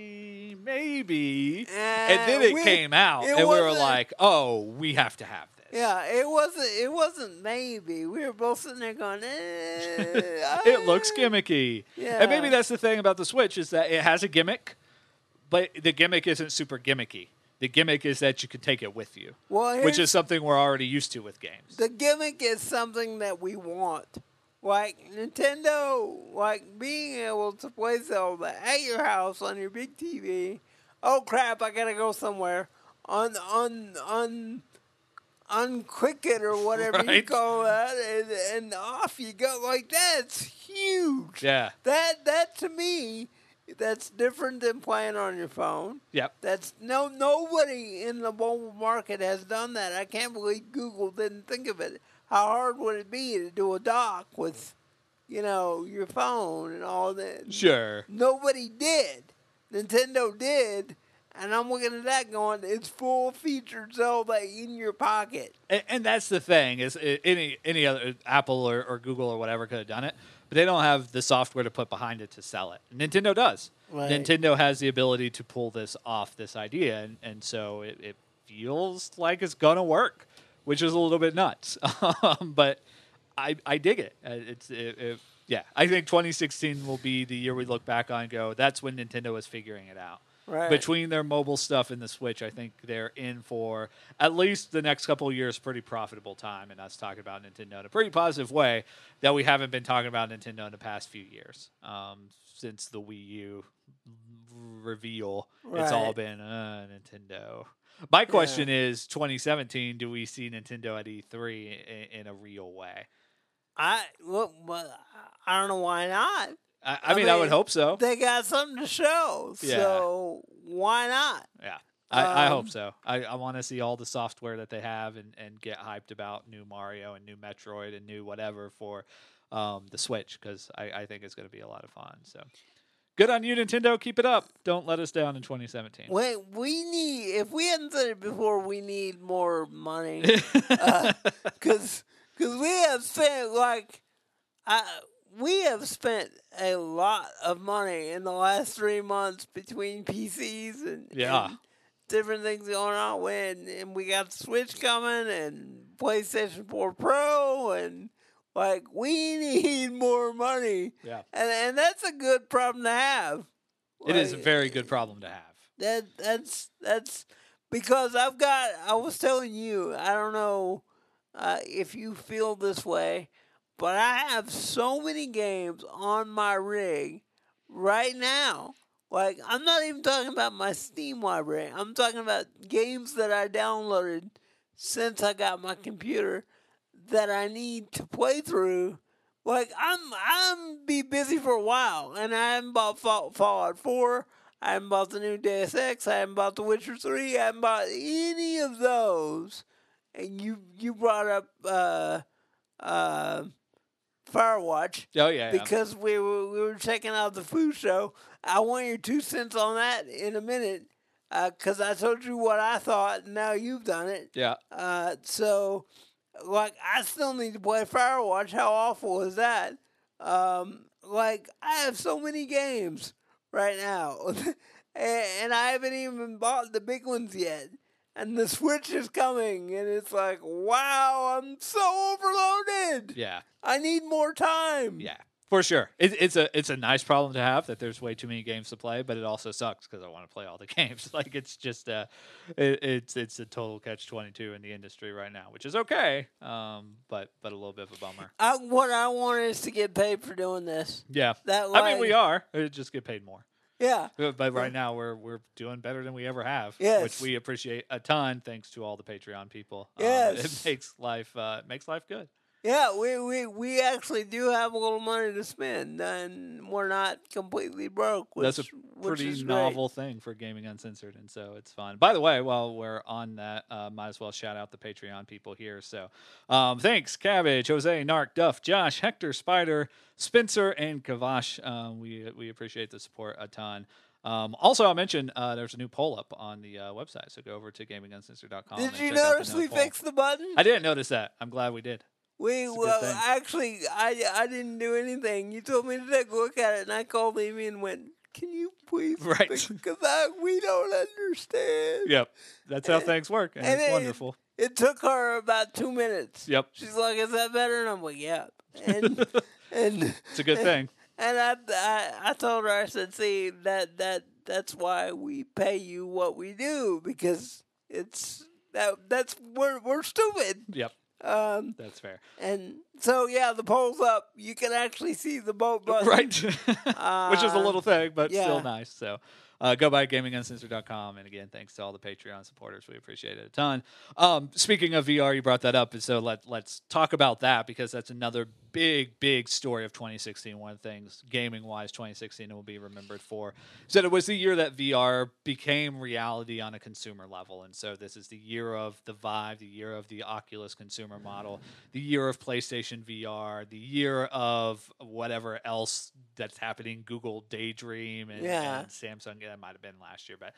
Speaker 4: maybe. And then it came out, and we were like, oh, we have to have this.
Speaker 3: Yeah, it wasn't maybe. We were both sitting there going,
Speaker 4: It looks gimmicky.
Speaker 3: Yeah.
Speaker 4: And maybe that's the thing about the Switch is that it has a gimmick, but the gimmick isn't super gimmicky. The gimmick is that you can take it with you,
Speaker 3: Well,
Speaker 4: which is something we're already used to with games.
Speaker 3: the gimmick is something that we want. Like Nintendo, like being able to play Zelda at your house on your big TV. Oh crap! I gotta go somewhere on Quicket or whatever you
Speaker 4: Right.
Speaker 3: call that, and off you go. Like that's huge.
Speaker 4: Yeah.
Speaker 3: That to me, that's different than playing on your phone.
Speaker 4: Yep.
Speaker 3: That's nobody in the mobile market has done that. I can't believe Google didn't think of it. How hard would it be to do a dock with, your phone and all that?
Speaker 4: Sure.
Speaker 3: Nobody did. Nintendo did, and I'm looking at that going, it's full featured Zelda in your pocket.
Speaker 4: And that's the thing is any other Apple or Google or whatever could have done it, but they don't have the software to put behind it to sell it. Nintendo does.
Speaker 3: Right.
Speaker 4: Nintendo has the ability to pull this off, this idea, and so it feels like it's gonna work, which is a little bit nuts. But I dig it. Yeah. I think 2016 will be the year we look back on and go, that's when Nintendo was figuring it out.
Speaker 3: Right.
Speaker 4: Between their mobile stuff and the Switch, I think they're in for at least the next couple of years pretty profitable time, and us talking about Nintendo in a pretty positive way that we haven't been talking about Nintendo in the past few years. Since the Wii U reveal, it's all
Speaker 3: Right.
Speaker 4: been Nintendo. My question is, 2017, do we see Nintendo at E3 in a real way?
Speaker 3: I don't know why not.
Speaker 4: I mean, I would hope so.
Speaker 3: They got something to show,
Speaker 4: Yeah.
Speaker 3: so why not?
Speaker 4: Yeah, I hope so. I want to see all the software that they have and get hyped about new Mario and new Metroid and new whatever for the Switch, because I think it's going to be a lot of fun. So good on you, Nintendo. Keep it up. Don't let us down in 2017.
Speaker 3: Wait, if we hadn't said it before, we need more money. Because we have spent, we have spent a lot of money in the last 3 months between PCs and different things going on. And we got the Switch coming and PlayStation 4 Pro, and we need more money.
Speaker 4: Yeah.
Speaker 3: And that's a good problem to have.
Speaker 4: It is a very good problem to have.
Speaker 3: That's because I was telling you, I don't know if you feel this way, but I have so many games on my rig right now. I'm not even talking about my Steam library. I'm talking about games that I downloaded since I got my computer that I need to play through. I'm be busy for a while, and I haven't bought Fallout 4. I haven't bought the new Deus Ex. I haven't bought The Witcher 3. I haven't bought any of those. And you brought up Firewatch.
Speaker 4: Oh yeah.
Speaker 3: Because we were checking out the food show. I want your 2 cents on that in a minute. Because I told you what I thought, and now you've done it.
Speaker 4: Yeah.
Speaker 3: So, I still need to play Firewatch. How awful is that? I have so many games right now, and I haven't even bought the big ones yet. And the Switch is coming, and it's like, wow, I'm so overloaded.
Speaker 4: Yeah.
Speaker 3: I need more time.
Speaker 4: Yeah. For sure, it's a nice problem to have that there's way too many games to play, but it also sucks because I want to play all the games. It's just it's a total catch-22 in the industry right now, which is okay, but a little bit of a bummer.
Speaker 3: What I want is to get paid for doing this.
Speaker 4: Yeah,
Speaker 3: That
Speaker 4: I mean we are. It just get paid more.
Speaker 3: Yeah.
Speaker 4: But right now we're doing better than we ever have,
Speaker 3: Yes.
Speaker 4: which we appreciate a ton, thanks to all the Patreon people.
Speaker 3: Yes.
Speaker 4: It makes life good.
Speaker 3: Yeah, we actually do have a little money to spend, and we're not completely broke.
Speaker 4: That's a pretty novel thing for Gaming Uncensored, and so it's fun. By the way, while we're on that, might as well shout out the Patreon people here. So thanks, Cabbage, Jose, Narc, Duff, Josh, Hector, Spider, Spencer, and Kavash. We appreciate the support a ton. Also, I'll mention there's a new poll up on the website, so go over to gaminguncensored.com.
Speaker 3: Did you notice we fixed the button?
Speaker 4: I didn't notice that. I'm glad we did.
Speaker 3: Actually, I didn't do anything. You told me to take a look at it, and I called Amy and went, "Can you please
Speaker 4: Right.
Speaker 3: fix it? Because we don't understand."
Speaker 4: Yep, that's how things work, and it's wonderful.
Speaker 3: It took her about 2 minutes.
Speaker 4: Yep.
Speaker 3: She's like, "Is that better?" And I'm like, "Yeah." And
Speaker 4: It's a good thing.
Speaker 3: And I told her, I said, "See, that's why we pay you what we do, because that's we're stupid."
Speaker 4: Yep.
Speaker 3: Um,
Speaker 4: That's fair.
Speaker 3: and so yeah, the pole's up. You can actually see the boat button.
Speaker 4: Right. Which is a little thing, but still
Speaker 3: yeah.
Speaker 4: nice. So go by GamingUncensored.com. And again, thanks to all the Patreon supporters. We appreciate it a ton. Speaking of VR, you brought that up. And so let's talk about that, because that's another big story of 2016. One of the things, gaming-wise, 2016 will be remembered for is that it was the year that VR became reality on a consumer level. And so this is the year of the Vive, the year of the Oculus consumer model, the year of PlayStation VR, the year of whatever else that's happening, Google Daydream and Samsung. That might have been last year, but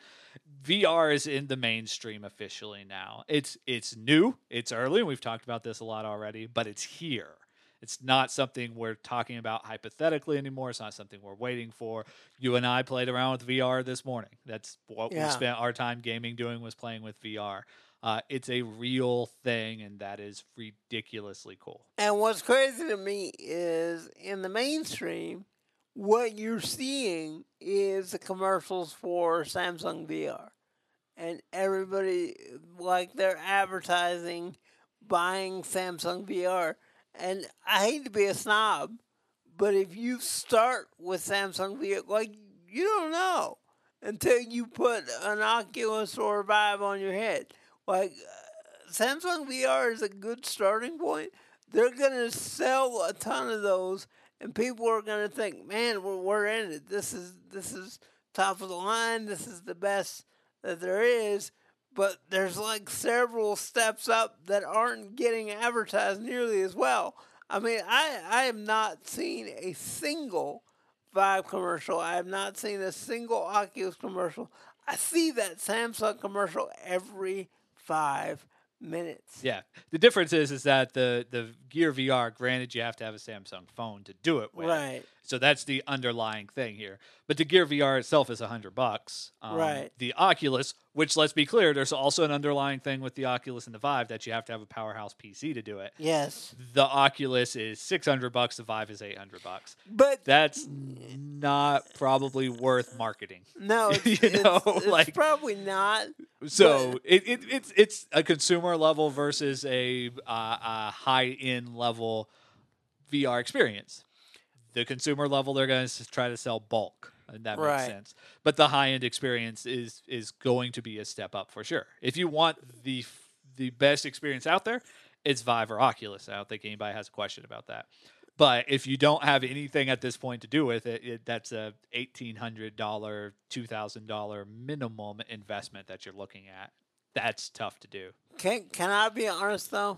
Speaker 4: VR is in the mainstream officially now. It's new, it's early, and we've talked about this a lot already, but it's here. It's not something we're talking about hypothetically anymore. It's not something we're waiting for. You and I played around with VR this morning. That's what we spent our time gaming doing, was playing with VR. It's a real thing, and that is ridiculously cool.
Speaker 3: And what's crazy to me is, in the mainstream, what you're seeing is the commercials for Samsung VR. And everybody, like, they're advertising buying Samsung VR. And I hate to be a snob, but if you start with Samsung VR, like, you don't know until you put an Oculus or a Vive on your head. Like, Samsung VR is a good starting point. They're going to sell a ton of those, and people are going to think, man, we're in it. This is top of the line. This is the best that there is. But there's like several steps up that aren't getting advertised nearly as well. I mean, I have not seen a single Vive commercial. I have not seen a single Oculus commercial. I see that Samsung commercial every 5 minutes.
Speaker 4: Yeah. The difference is that the Gear VR, granted, you have to have a Samsung phone to do it with.
Speaker 3: Right.
Speaker 4: So that's the underlying thing here. But the Gear VR itself is $100.
Speaker 3: Right.
Speaker 4: The Oculus, which, let's be clear, there's also an underlying thing with the Oculus and the Vive that you have to have a powerhouse PC to do it.
Speaker 3: Yes.
Speaker 4: The Oculus is $600. The Vive is $800.
Speaker 3: But
Speaker 4: that's not probably worth marketing.
Speaker 3: No, it's probably not.
Speaker 4: So it's a consumer level versus a high end level VR experience. The consumer level, they're going to try to sell bulk, and that makes sense. But the high end experience is going to be a step up for sure. If you want the best experience out there, it's Vive or Oculus. I don't think anybody has a question about that. But if you don't have anything at this point to do with it, that's a $1,800, $2,000 minimum investment that you're looking at. That's tough to do.
Speaker 3: Can I be honest though?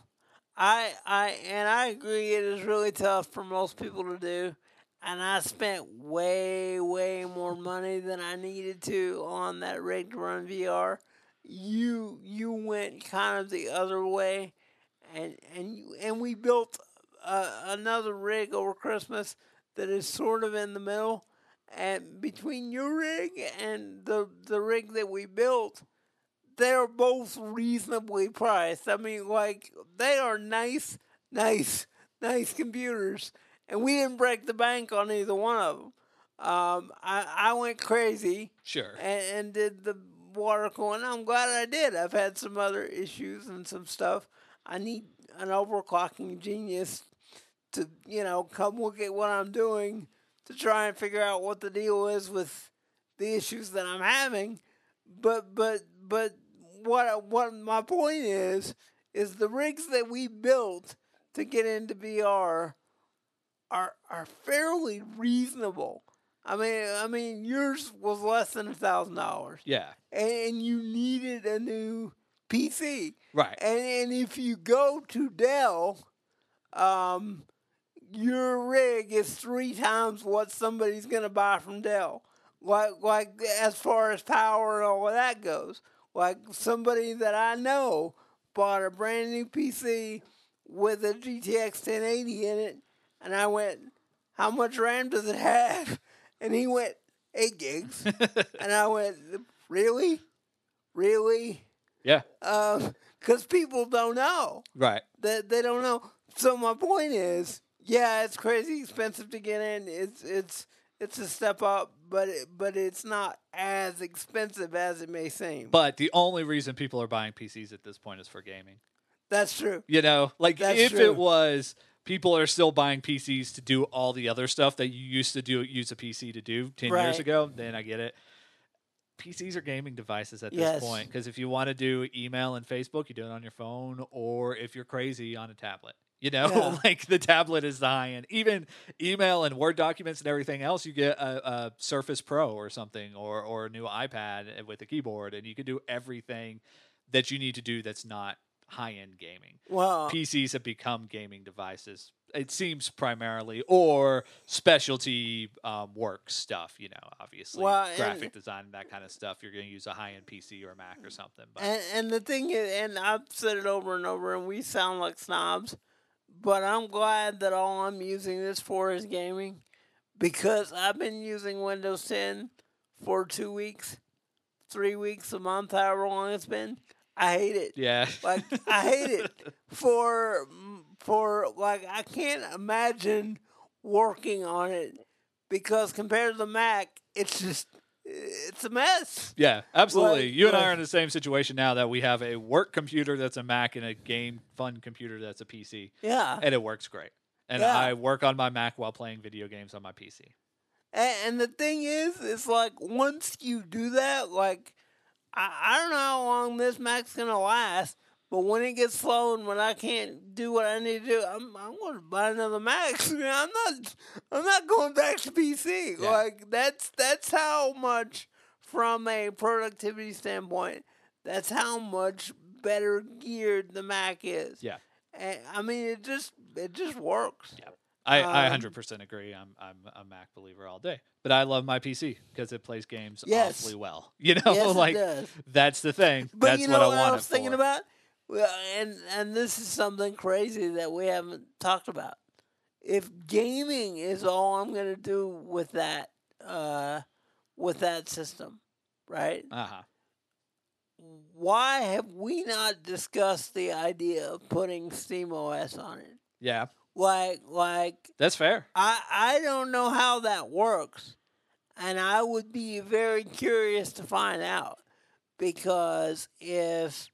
Speaker 3: I agree it is really tough for most people to do, and I spent way more money than I needed to on that rig to run VR. You went kind of the other way, and we built another rig over Christmas that is sort of in the middle, and between your rig and the rig that we built, they're both reasonably priced. I mean, like, they are nice computers, and we didn't break the bank on either one of them. I went crazy,
Speaker 4: sure,
Speaker 3: and did the water cooling. I'm glad I did. I've had some other issues and some stuff. I need an overclocking genius to, come look at what I'm doing to try and figure out what the deal is with the issues that I'm having. But what my point is the rigs that we built to get into VR are fairly reasonable. I mean, yours was less than $1,000.
Speaker 4: Yeah,
Speaker 3: and you needed a new PC,
Speaker 4: right?
Speaker 3: And if you go to Dell, your rig is 3 times what somebody's gonna buy from Dell. Like as far as power and all of that goes. Like, somebody that I know bought a brand new PC with a GTX 1080 in it, and I went, how much RAM does it have? And he went, 8 gigs. And I went, really?
Speaker 4: Yeah.
Speaker 3: because people don't know.
Speaker 4: Right.
Speaker 3: They don't know. So my point is, yeah, it's crazy expensive to get in. It's a step up, but it's not as expensive as it may seem.
Speaker 4: But the only reason people are buying PCs at this point is for gaming.
Speaker 3: That's true.
Speaker 4: You know, like
Speaker 3: That's
Speaker 4: if
Speaker 3: true.
Speaker 4: it was people are still buying PCs to do all the other stuff that you used to use a PC to do 10 years
Speaker 3: Right.
Speaker 4: ago, then I get it. PCs are gaming devices at this
Speaker 3: Yes.
Speaker 4: point because if you want to do email and Facebook, you do it on your phone, or if you're crazy, on a tablet. You know,
Speaker 3: Yeah.
Speaker 4: like the tablet is the high end. Even email and Word documents and everything else, you get a Surface Pro or something, or a new iPad with a keyboard, and you can do everything that you need to do that's not high end gaming.
Speaker 3: Well,
Speaker 4: PCs have become gaming devices. It seems primarily, or specialty work stuff. You know, obviously
Speaker 3: Well, and-
Speaker 4: graphic design and that kind of stuff. You're going to use a high end PC or a Mac or something. But
Speaker 3: and the thing is, and I've said it over and over, and we sound like snobs, but I'm glad that all I'm using this for is gaming, because I've been using Windows 10 for 2 weeks, 3 weeks, a month, however long it's been. I hate it.
Speaker 4: yeah,
Speaker 3: Like, I hate it for like, I can't imagine working on it, because compared to the Mac, it's a mess.
Speaker 4: yeah, absolutely.
Speaker 3: Like-
Speaker 4: You and I
Speaker 3: like-
Speaker 4: are in the same situation now that we have a work computer that's a Mac and a game fun computer that's a PC,
Speaker 3: Yeah.
Speaker 4: and it works great. And
Speaker 3: Yeah.
Speaker 4: I work on my Mac while playing video games on my PC.
Speaker 3: And the thing is, it's like, once you do that, like, I don't know how long this Mac's gonna last, but when it gets slow and when I can't do what I need to do, I'm going to buy another Mac. I'm not going back to PC.
Speaker 4: Yeah.
Speaker 3: Like, that's how much, from a productivity standpoint, that's how much better geared the Mac is.
Speaker 4: Yeah.
Speaker 3: And, I mean, it just works.
Speaker 4: Yeah. I
Speaker 3: Um,
Speaker 4: 100% agree. I'm a Mac believer all day, but I love my PC because it plays games
Speaker 3: Yes.
Speaker 4: awfully well. You know,
Speaker 3: Yes, it
Speaker 4: like
Speaker 3: does.
Speaker 4: that's the thing.
Speaker 3: But
Speaker 4: That's
Speaker 3: you know
Speaker 4: what
Speaker 3: what
Speaker 4: I want
Speaker 3: was
Speaker 4: it
Speaker 3: thinking
Speaker 4: for.
Speaker 3: about? Well, and this is something crazy that we haven't talked about. If gaming is all I'm gonna do with that system, right?
Speaker 4: Uh-huh.
Speaker 3: Why have we not discussed the idea of putting SteamOS on it?
Speaker 4: Yeah,
Speaker 3: Like
Speaker 4: that's fair.
Speaker 3: I don't know how that works, and I would be very curious to find out, because if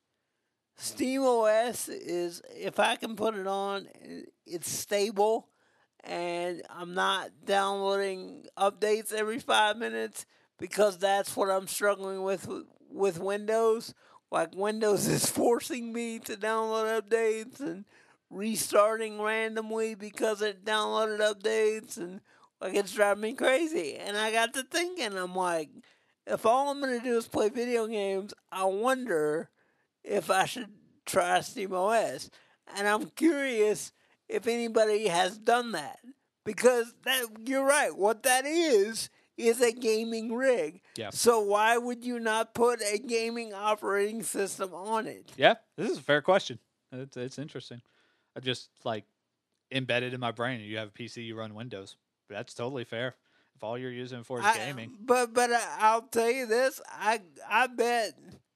Speaker 3: SteamOS is, if I can put it on, it's stable, and I'm not downloading updates every 5 minutes, because that's what I'm struggling with Windows. Like, Windows is forcing me to download updates and restarting randomly because it downloaded updates, and like, it's driving me crazy. And I got to thinking, I'm like, if all I'm gonna do is play video games, I wonder if I should try SteamOS. And I'm curious if anybody has done that, because that, you're right, what that is a gaming rig.
Speaker 4: Yeah.
Speaker 3: So why would you not put a gaming operating system on it?
Speaker 4: Yeah, this is a fair question. It's interesting. I just like embedded in my brain. You have a PC, you run Windows. That's totally fair. If all you're using it for is gaming.
Speaker 3: But I'll tell you this, I bet,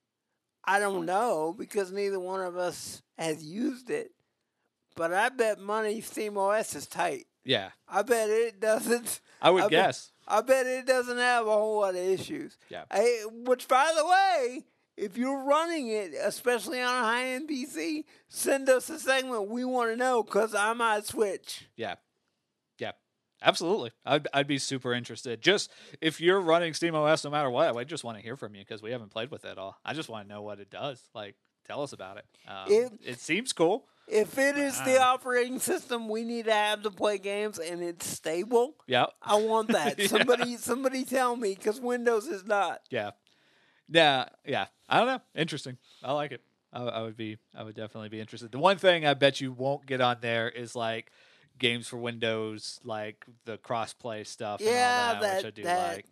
Speaker 3: I don't know, because neither one of us has used it, but I bet money SteamOS is tight.
Speaker 4: Yeah,
Speaker 3: I bet it doesn't.
Speaker 4: I would
Speaker 3: bet-
Speaker 4: guess.
Speaker 3: I bet it doesn't have a whole lot of issues.
Speaker 4: Yeah.
Speaker 3: Which, by the way, if you're running it, especially on a high-end PC, send us a segment. We want to know, because I might switch.
Speaker 4: Yeah. Yeah. Absolutely. I'd be super interested. Just if you're running SteamOS no matter what, I just want to hear from you because we haven't played with it at all. I just want to know what it does. Like, tell us about it. It seems cool.
Speaker 3: If it is the operating system we need to have to play games and it's stable,
Speaker 4: Yeah.
Speaker 3: I want that.
Speaker 4: Yeah.
Speaker 3: Somebody tell me, because Windows is not.
Speaker 4: Yeah. Yeah. Yeah. I don't know. Interesting. I like it. I would definitely be interested. The one thing I bet you won't get on there is like games for Windows, like the crossplay stuff.
Speaker 3: Yeah,
Speaker 4: and all that, which I do like.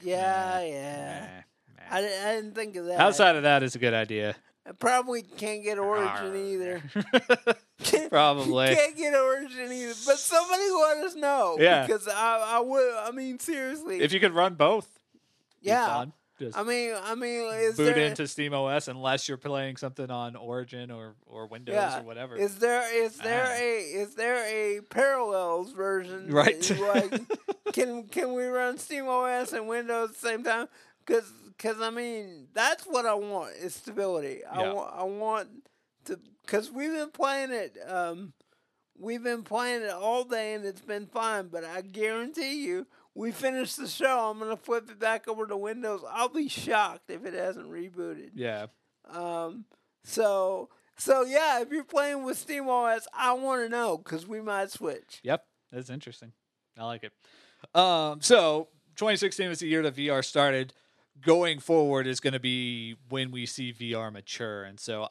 Speaker 3: yeah.
Speaker 4: Nah.
Speaker 3: I didn't think of that.
Speaker 4: Outside of that, it's a good idea.
Speaker 3: I probably can't get Origin either.
Speaker 4: Probably.
Speaker 3: Can't get Origin either. But somebody let us know.
Speaker 4: Yeah.
Speaker 3: Because I would. I mean, seriously.
Speaker 4: If you could run both, it'd be
Speaker 3: yeah.
Speaker 4: fun. Just
Speaker 3: I mean, is
Speaker 4: boot
Speaker 3: there
Speaker 4: into SteamOS unless you're playing something on Origin or Windows or whatever.
Speaker 3: Is there a Parallels version?
Speaker 4: Right.
Speaker 3: Like, can we run SteamOS and Windows at the same time? Because I mean, that's what I want is stability.
Speaker 4: Yeah.
Speaker 3: I want to, because we've been playing it. We've been playing it all day and it's been fine. But I guarantee you, we finish the show, I'm gonna flip it back over to Windows. I'll be shocked if it hasn't rebooted.
Speaker 4: Yeah.
Speaker 3: So yeah, if you're playing with SteamOS, I want to know because we might switch.
Speaker 4: Yep. That's interesting. I like it. So 2016 was the year that VR started. Going forward is going to be when we see VR mature. And so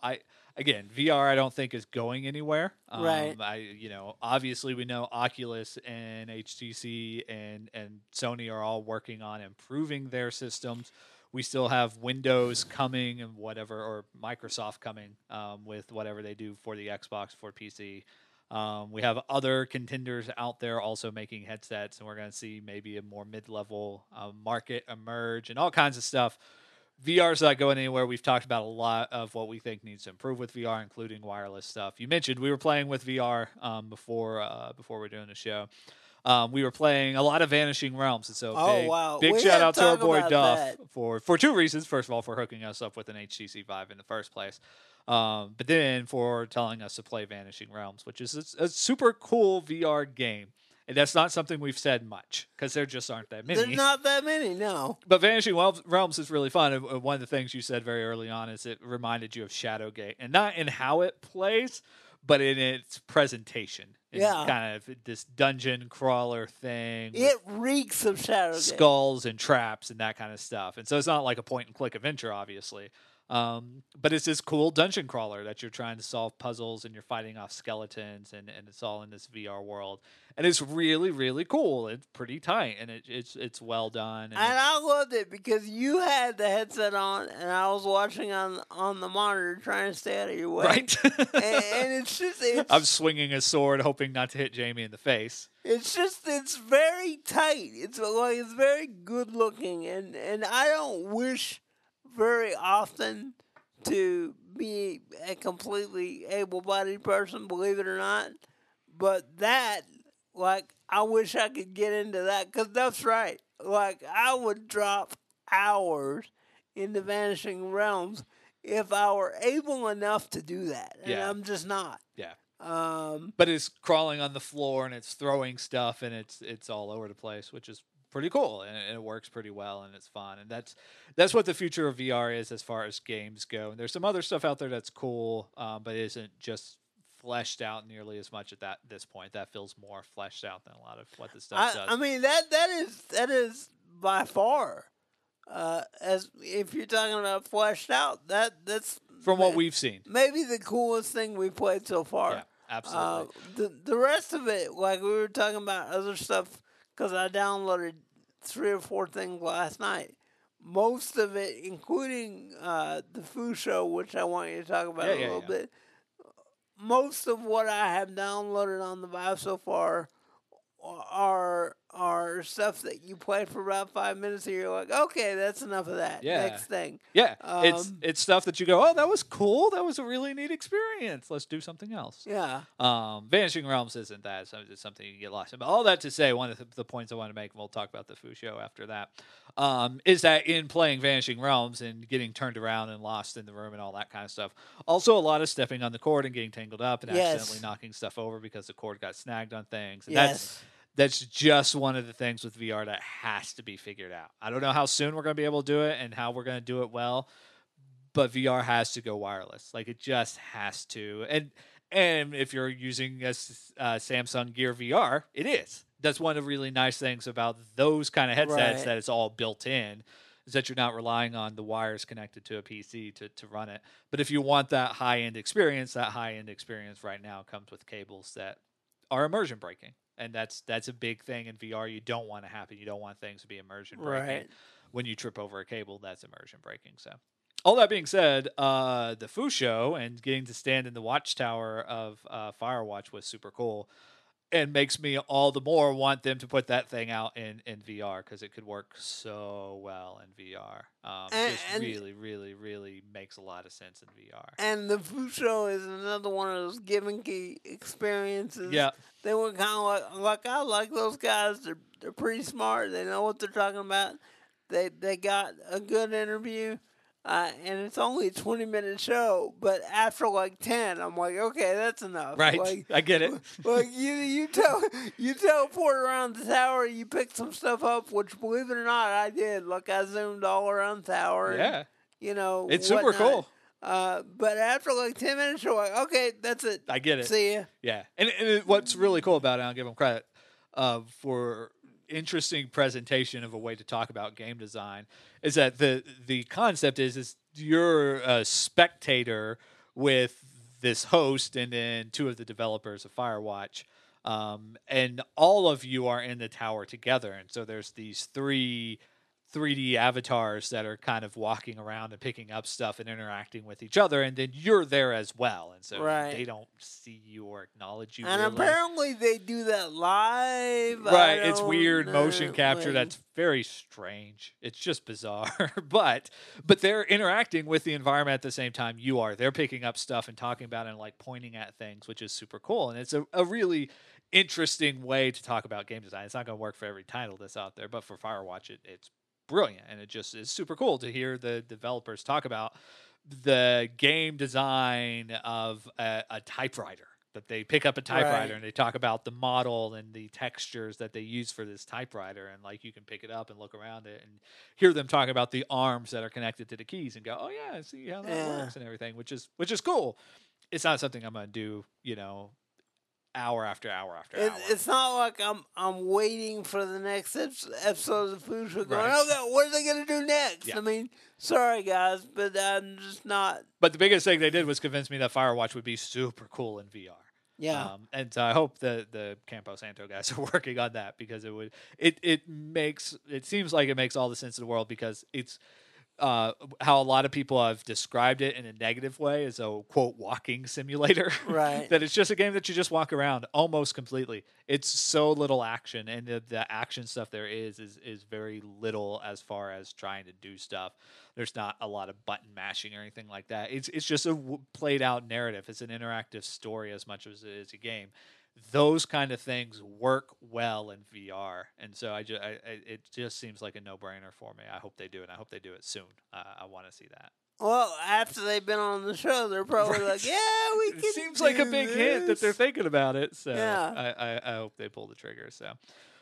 Speaker 4: VR I don't think is going anywhere.
Speaker 3: Right.
Speaker 4: Obviously we know Oculus and HTC and Sony are all working on improving their systems. We still have Windows coming and whatever, or Microsoft coming with whatever they do for the Xbox, for PC. We have other contenders out there also making headsets, and we're going to see maybe a more mid-level market emerge and all kinds of stuff. VR's not going anywhere. We've talked about a lot of what we think needs to improve with VR, including wireless stuff. You mentioned we were playing with VR before we're doing the show. We were playing a lot of Vanishing Realms, and so big shout out to our boy Duff for two reasons. First of all, for hooking us up with an HTC Vive in the first place, but then for telling us to play Vanishing Realms, which is a super cool VR game. And that's not something we've said much because there just aren't that many.
Speaker 3: There's not that many, no.
Speaker 4: But Vanishing Realms is really fun. And one of the things you said very early on is it reminded you of Shadowgate, and not in how it plays, but in its presentation. It's kind of this dungeon crawler thing.
Speaker 3: It reeks of Shadowgate.
Speaker 4: Skulls and traps and that kind of stuff. And so it's not like a point-and-click adventure, obviously. But it's this cool dungeon crawler that you're trying to solve puzzles and you're fighting off skeletons and it's all in this VR world. And it's really, really cool. It's pretty tight and it's well done.
Speaker 3: And I loved it because you had the headset on and I was watching on the monitor trying to stay out of your way.
Speaker 4: Right.
Speaker 3: and it's
Speaker 4: I'm swinging a sword hoping not to hit Jamie in the face.
Speaker 3: It's very tight. It's very good looking and I don't wish very often to be a completely able-bodied person, believe it or not. But that, I wish I could get into that, because that's right. I would drop hours into Vanishing Realms if I were able enough to do that. And I'm just not.
Speaker 4: Yeah. But it's crawling on the floor, and it's throwing stuff, and it's all over the place, which is pretty cool, and it works pretty well, and it's fun, and that's what the future of VR is as far as games go. And there's some other stuff out there that's cool, but it isn't just fleshed out nearly as much at this point. That feels more fleshed out than a lot of what this stuff does.
Speaker 3: I mean that is by far, as if you're talking about fleshed out, that's
Speaker 4: from what we've seen,
Speaker 3: maybe the coolest thing we've played so far.
Speaker 4: Yeah, absolutely.
Speaker 3: The rest of it, like we were talking about other stuff. Because I downloaded 3 or 4 things last night. Most of it, including the Foo Show, which I want you to talk about a little bit. Most of what I have downloaded on the Vive so far are stuff that you play for about 5 minutes and you're like, okay, that's enough of that.
Speaker 4: Yeah.
Speaker 3: Next thing.
Speaker 4: Yeah, it's stuff that you go, oh, that was cool. That was a really neat experience. Let's do something else.
Speaker 3: Yeah.
Speaker 4: Vanishing Realms isn't that. It's something you can get lost in. But all that to say, one of the points I want to make, and we'll talk about the Foo Show after that, is that in playing Vanishing Realms and getting turned around and lost in the room and all that kind of stuff, also a lot of stepping on the cord and getting tangled up and accidentally knocking stuff over because the cord got snagged on things. And that's just one of the things with VR that has to be figured out. I don't know how soon we're going to be able to do it and how we're going to do it well, but VR has to go wireless. It just has to. And if you're using a Samsung Gear VR, it is. That's one of the really nice things about those kind of headsets, that it's all built in, is that you're not relying on the wires connected to a PC to run it. But if you want that high-end experience right now comes with cables that are immersion breaking. And that's a big thing in VR. You don't want to happen. You don't want things to be immersion breaking.
Speaker 3: Right.
Speaker 4: When you trip over a cable, that's immersion breaking. So, all that being said, the Foo Show and getting to stand in the watchtower of Firewatch was super cool. and makes me all the more want them to put that thing out in VR because it could work so well in VR. Just really, really, really makes a lot of sense in VR.
Speaker 3: And the food show is another one of those gimmicky experiences.
Speaker 4: Yeah.
Speaker 3: They were kind of like I like those guys. They're pretty smart. They know what they're talking about. They got a good interview. And it's only a 20-minute show, but after like 10, I'm like, okay, that's enough.
Speaker 4: Right,
Speaker 3: like,
Speaker 4: I get it.
Speaker 3: Like you teleport around the tower, you pick some stuff up, which believe it or not, I did. Like I zoomed all around the tower.
Speaker 4: Yeah,
Speaker 3: and,
Speaker 4: it's super cool.
Speaker 3: But after like 10 minutes, you're like, okay, that's it.
Speaker 4: I get it.
Speaker 3: See ya.
Speaker 4: Yeah, and what's really cool about it, I'll give them credit for interesting presentation of a way to talk about game design, is that the concept is you're a spectator with this host and then two of the developers of Firewatch, and all of you are in the tower together, and so there's these 3D avatars that are kind of walking around and picking up stuff and interacting with each other, and then you're there as well, and so they don't see you or acknowledge you.
Speaker 3: And
Speaker 4: really.
Speaker 3: apparently they do that live.
Speaker 4: Right, it's weird motion capture that's very strange. It's just bizarre, but they're interacting with the environment at the same time you are. They're picking up stuff and talking about it and like pointing at things, which is super cool, and it's a really interesting way to talk about game design. It's not going to work for every title that's out there, but for Firewatch, it's brilliant, and it just is super cool to hear the developers talk about the game design of a typewriter, that they pick up a typewriter and they talk about the model and the textures that they use for this typewriter, and like you can pick it up and look around it and hear them talking about the arms that are connected to the keys and go, oh yeah, I see how that works and everything, which is cool. It's not something I'm gonna do, hour after hour after hour.
Speaker 3: It's not like I'm waiting for the next episode of the food show going, okay, what are they going to do next?
Speaker 4: Yeah.
Speaker 3: I mean, sorry guys, but I'm just not.
Speaker 4: But the biggest thing they did was convince me that Firewatch would be super cool in VR.
Speaker 3: Yeah.
Speaker 4: And so I hope the Campo Santo guys are working on that, because it seems like it makes all the sense in the world, because it's how a lot of people have described it in a negative way as a quote walking simulator.
Speaker 3: Right.
Speaker 4: That it's just a game that you just walk around almost completely. It's so little action, and the action stuff there is very little as far as trying to do stuff. There's not a lot of button mashing or anything like that. It's just a played out narrative. It's an interactive story as much as it is a game. Those kind of things work well in VR, and so it just seems like a no-brainer for me. I hope they do it. I hope they do it soon. I want to see that.
Speaker 3: Well, after they've been on the show, they're probably like, yeah, we can.
Speaker 4: It seems like a big hint that they're thinking about it, so
Speaker 3: yeah.
Speaker 4: I hope they pull the trigger. So,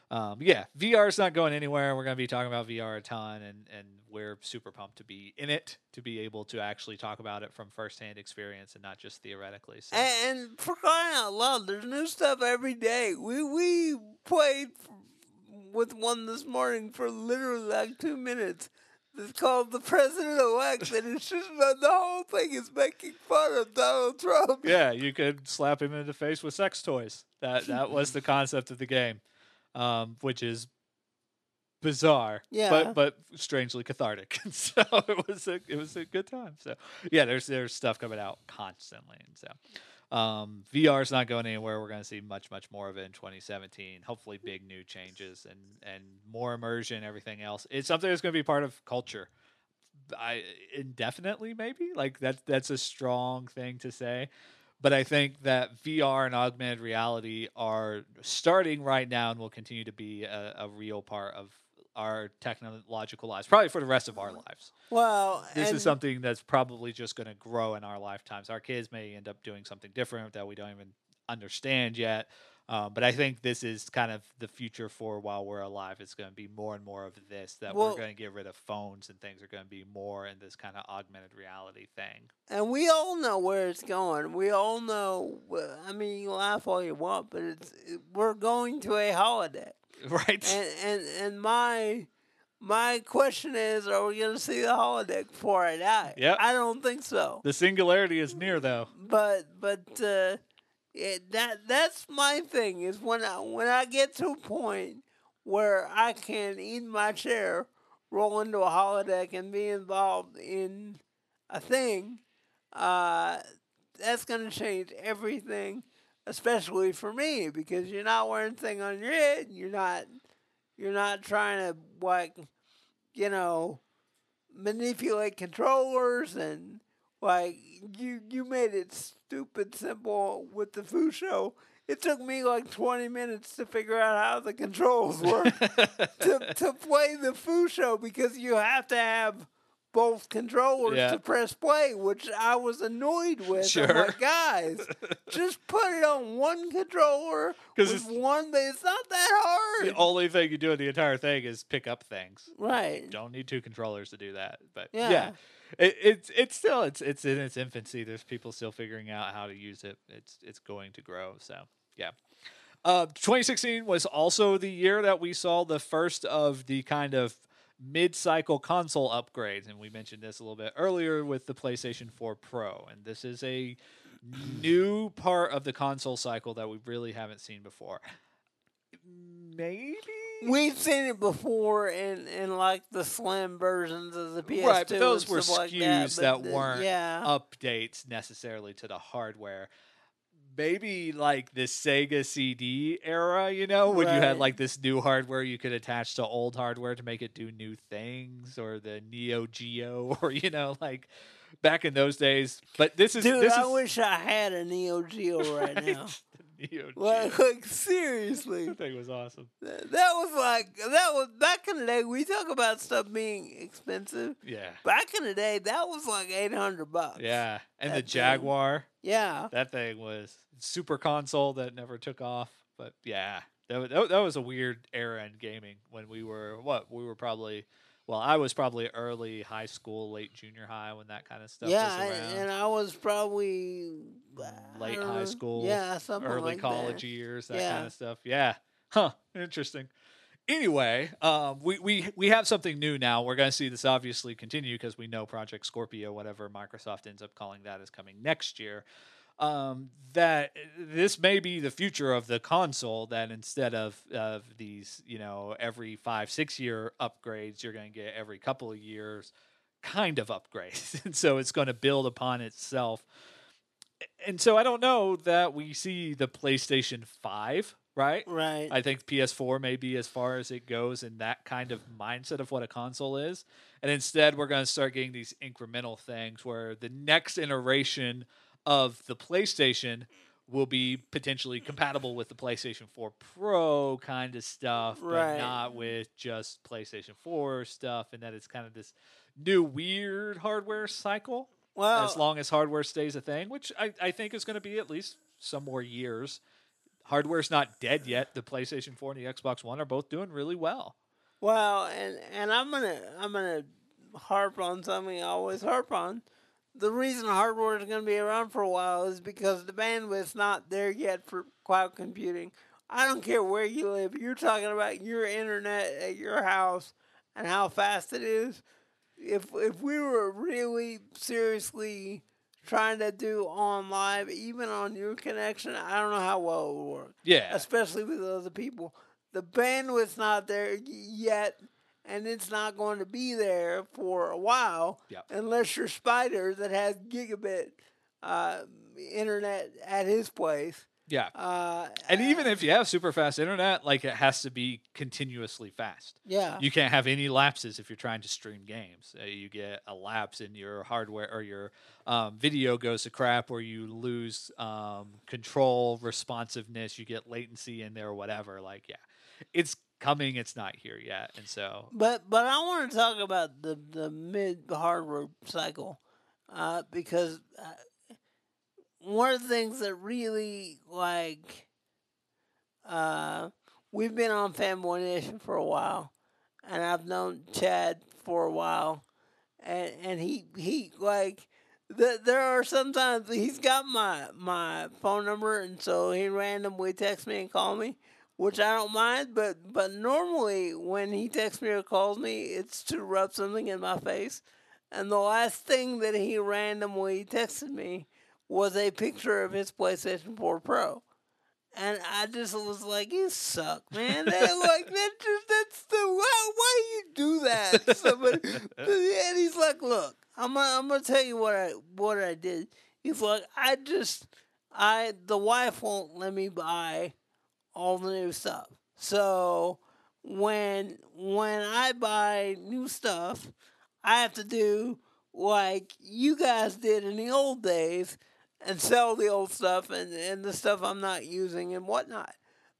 Speaker 4: VR is not going anywhere. We're going to be talking about VR a ton, and we're super pumped to be in it, to be able to actually talk about it from firsthand experience and not just theoretically. So.
Speaker 3: And for crying out loud, there's new stuff every day. We played with one this morning for literally like 2 minutes. It's called The President-Elect, and it's just the whole thing is making fun of Donald Trump.
Speaker 4: Yeah, you could slap him in the face with sex toys. That was the concept of the game, which is bizarre, but strangely cathartic. So it was a good time. So yeah, there's stuff coming out constantly, and so VR is not going anywhere. We're going to see much more of it in 2017. Hopefully, big new changes and more immersion, everything else. It's something that's going to be part of culture. Indefinitely, maybe. Like that's a strong thing to say. But I think that VR and augmented reality are starting right now and will continue to be a real part of our technological lives, probably for the rest of our lives.
Speaker 3: Well,
Speaker 4: this is something that's probably just going to grow in our lifetimes. Our kids may end up doing something different that we don't even understand yet. But I think this is kind of the future for while we're alive. It's going to be more and more of this, that we're going to get rid of phones and things are going to be more in this kind of augmented reality thing. And
Speaker 3: we all know where it's going. We all know, I mean, you laugh all you want, but we're going to a holodeck.
Speaker 4: Right.
Speaker 3: And my question is, are we going to see the holodeck before I die?
Speaker 4: Yep.
Speaker 3: I don't think so.
Speaker 4: The singularity is near, though.
Speaker 3: But that's my thing, is when I get to a point where I can, in my chair, roll into a holodeck and be involved in a thing, that's going to change everything especially for me, because you're not wearing anything on your head. You're not trying to, like, you know, manipulate controllers, and like you made it stupid simple with the Fusho. It took me like 20 minutes to figure out how the controls work to play the Fusho, because you have to have both controllers to press play, which I was annoyed with.
Speaker 4: Sure.
Speaker 3: I'm like, guys, just put it on one controller with one, but it's not that hard.
Speaker 4: The only thing you do in the entire thing is pick up things.
Speaker 3: Right.
Speaker 4: You don't need two controllers to do that. But
Speaker 3: Yeah.
Speaker 4: it's still in its infancy. There's people still figuring out how to use it. It's going to grow. So yeah. 2016 was also the year that we saw the first of the kind of mid-cycle console upgrades, and we mentioned this a little bit earlier with the PlayStation 4 Pro, and this is a new part of the console cycle that we really haven't seen before. Maybe
Speaker 3: we've seen it before in like the slim versions of the PS2,
Speaker 4: right, but those
Speaker 3: and
Speaker 4: were
Speaker 3: stuff
Speaker 4: SKUs
Speaker 3: like
Speaker 4: that weren't
Speaker 3: yeah.
Speaker 4: updates necessarily to the hardware. Maybe like the Sega CD era, you know, when you had like this new hardware you could attach to old hardware to make it do new things, or the Neo Geo, or, you know, like back in those days. But this is...
Speaker 3: I wish I had a Neo Geo right now.
Speaker 4: Neo Geo.
Speaker 3: Like seriously.
Speaker 4: That thing was awesome.
Speaker 3: That was back in the day. We talk about stuff being expensive.
Speaker 4: Yeah.
Speaker 3: Back in the day, that was like $800.
Speaker 4: Yeah. And the
Speaker 3: That
Speaker 4: Jaguar.
Speaker 3: Yeah.
Speaker 4: That thing was super console that never took off. But yeah, that was a weird era in gaming when we were probably... Well, I was probably early high school, late junior high when that kind of stuff was around.
Speaker 3: And I was probably
Speaker 4: late high school,
Speaker 3: something
Speaker 4: early
Speaker 3: like
Speaker 4: college
Speaker 3: that.
Speaker 4: years, that kind of stuff. Yeah. Huh. Interesting. Anyway, we have something new now. We're going to see this obviously continue because we know Project Scorpio, whatever Microsoft ends up calling that, is coming next year. That this may be the future of the console, that instead of these, you know, every 5-6 year upgrades, you're going to get every couple of years kind of upgrades. And so it's going to build upon itself. And so I don't know that we see the PlayStation 5, right?
Speaker 3: Right.
Speaker 4: I think PS4 may be as far as it goes in that kind of mindset of what a console is. And instead, we're going to start getting these incremental things where the next iteration of the PlayStation will be potentially compatible with the PlayStation 4 Pro kind of stuff, but not with just PlayStation 4 stuff, and that it's kind of this new weird hardware cycle. Well, as long as hardware stays a thing, which I think is going to be at least some more years. Hardware's not dead yet. The PlayStation 4 and the Xbox One are both doing really well.
Speaker 3: Well, and I'm gonna harp on something I always harp on. The reason hardware is going to be around for a while is because the bandwidth's not there yet for cloud computing. I don't care where you live. You're talking about your internet at your house and how fast it is. If we were really seriously trying to do on live, even on your connection, I don't know how well it would work.
Speaker 4: Yeah.
Speaker 3: Especially with other people. The bandwidth's not there yet. And it's not going to be there for a while unless you're Spider that has gigabit internet at his place.
Speaker 4: Yeah. And even if you have super fast internet, like, it has to be continuously fast.
Speaker 3: Yeah.
Speaker 4: You can't have any lapses if you're trying to stream games. You get a lapse in your hardware, or your video goes to crap, or you lose control, responsiveness, you get latency in there or whatever. Like, yeah, it's coming, it's not here yet. And so
Speaker 3: but I want to talk about the mid hardware cycle because one of the things that really, like, we've been on Fanboy Nation for a while, and I've known Chad for a while, and he like, there are sometimes he's got my phone number, and so he randomly texts me and calls me, which I don't mind, but normally when he texts me or calls me, it's to rub something in my face. And the last thing that he randomly texted me was a picture of his PlayStation 4 Pro. And I just was like, you suck, man. Like, that's the, why do you do that to somebody? And he's like, look, I'm gonna tell you what I did. He's like, the wife won't let me buy all the new stuff. So when I buy new stuff, I have to do like you guys did in the old days and sell the old stuff and the stuff I'm not using and whatnot.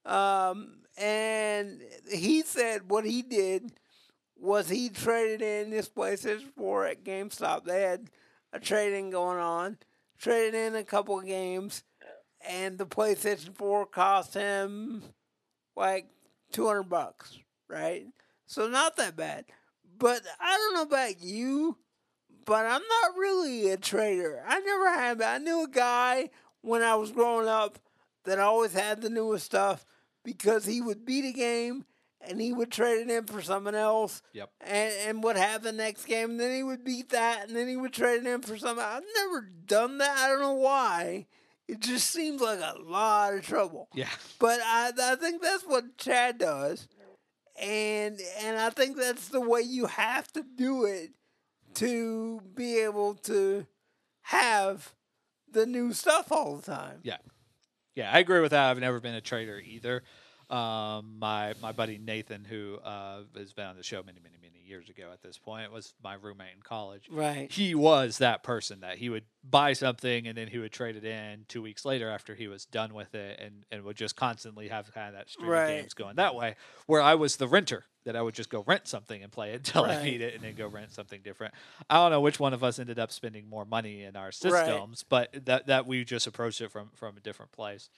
Speaker 3: And he said what he did was he traded in this PlayStation 4 at GameStop. They had a trading going on, traded in a couple of games, and the PlayStation 4 cost him like $200, right? So not that bad. But I don't know about you, but I'm not really a trader. I never have. I knew a guy when I was growing up that always had the newest stuff because he would beat a game and he would trade it in for someone else.
Speaker 4: Yep.
Speaker 3: And would have the next game, and then he would beat that, and then he would trade it in for something. I've never done that. I don't know why. It just seems like a lot of trouble.
Speaker 4: Yeah.
Speaker 3: But I think that's what Chad does. And I think that's the way you have to do it to be able to have the new stuff all the time.
Speaker 4: Yeah. Yeah, I agree with that. I've never been a trader either. My buddy Nathan, who has been on the show many years ago at this point, was my roommate in college.
Speaker 3: Right.
Speaker 4: He was that person that he would buy something and then he would trade it in 2 weeks later after he was done with it and would just constantly have kind of that stream of games going that way, where I was the renter, that I would just go rent something and play it until I beat it and then go rent something different. I don't know which one of us ended up spending more money in our systems, but that we just approached it from a different place.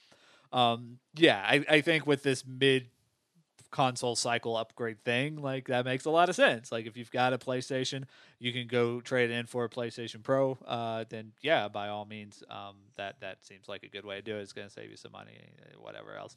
Speaker 4: I think with this mid-console cycle upgrade thing, like, that makes a lot of sense. Like, if you've got a PlayStation, you can go trade it in for a PlayStation Pro, then, yeah, by all means, that seems like a good way to do it. It's going to save you some money, whatever else.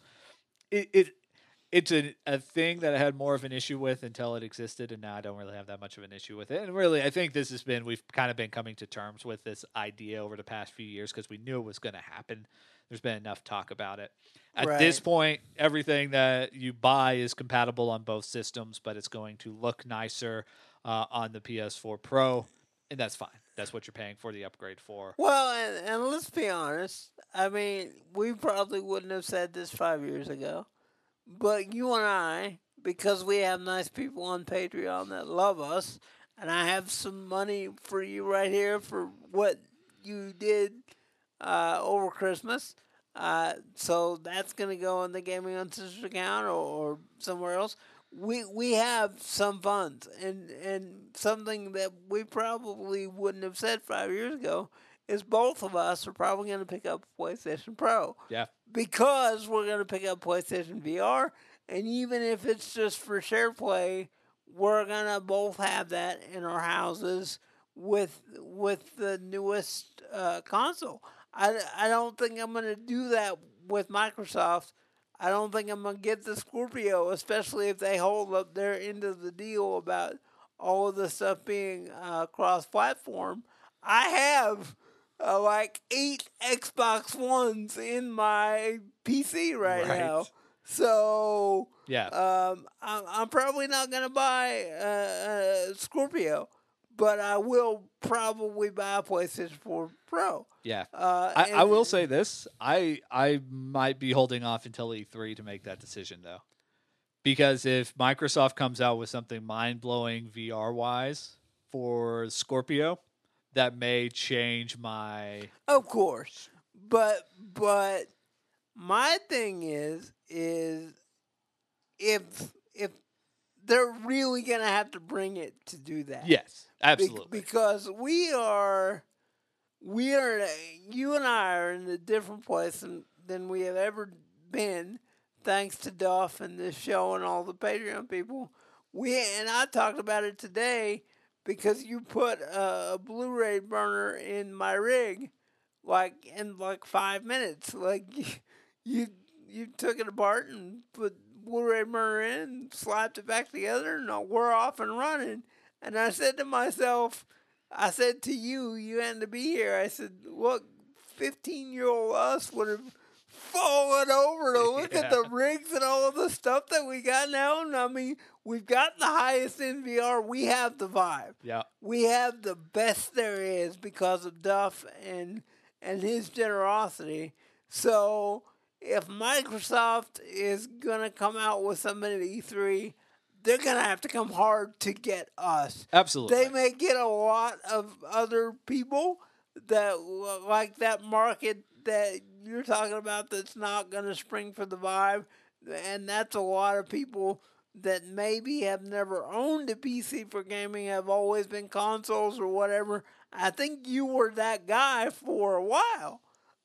Speaker 4: It's a thing that I had more of an issue with until it existed, and now I don't really have that much of an issue with it. And really, I think we've kind of been coming to terms with this idea over the past few years because we knew it was going to happen. There's been enough talk about it. At this point, everything that you buy is compatible on both systems, but it's going to look nicer on the PS4 Pro, and that's fine. That's what you're paying for the upgrade for.
Speaker 3: Well, and let's be honest. I mean, we probably wouldn't have said this 5 years ago, but you and I, because we have nice people on Patreon that love us, and I have some money for you right here for what you did over Christmas. So that's going to go in the Gaming Uncensored account or somewhere else. We have some funds, and something that we probably wouldn't have said 5 years ago is both of us are probably going to pick up PlayStation Pro.
Speaker 4: Yeah.
Speaker 3: Because we're going to pick up PlayStation VR, and even if it's just for share play, we're going to both have that in our houses with the newest console. I don't think I'm going to do that with Microsoft. I don't think I'm going to get the Scorpio, especially if they hold up their end of the deal about all of the stuff being cross-platform. I have like 8 Xbox Ones in my PC right now. So
Speaker 4: yeah,
Speaker 3: I'm probably not going to buy a Scorpio, but I will probably buy a PlayStation 4 Pro.
Speaker 4: Yeah. I will say this. I might be holding off until E3 to make that decision, though. Because if Microsoft comes out with something mind-blowing VR-wise for Scorpio, that may change my...
Speaker 3: Of course. But my thing is if they're really going to have to bring it to do that.
Speaker 4: Yes, absolutely.
Speaker 3: Because you and I are in a different place than we have ever been, thanks to Duff and this show and all the Patreon people. And I talked about it today because you put a Blu-ray burner in my rig in 5 minutes. Like you took it apart and put Blu-ray burner in, slapped it back together, and we're off and running. And I said to myself, I said to you, you had to be here. I said, look, 15-year-old us would have fallen over to look at the rigs and all of the stuff that we got now. And I mean, we've got the highest in VR. We have the Vive.
Speaker 4: Yeah.
Speaker 3: We have the best there is because of Duff and his generosity. So if Microsoft is going to come out with something at E3, they're going to have to come hard to get us.
Speaker 4: Absolutely.
Speaker 3: They may get a lot of other people that like that market that you're talking about that's not going to spring for the Vive, and that's a lot of people that maybe have never owned a PC for gaming, have always been consoles or whatever. I think you were that guy for a while.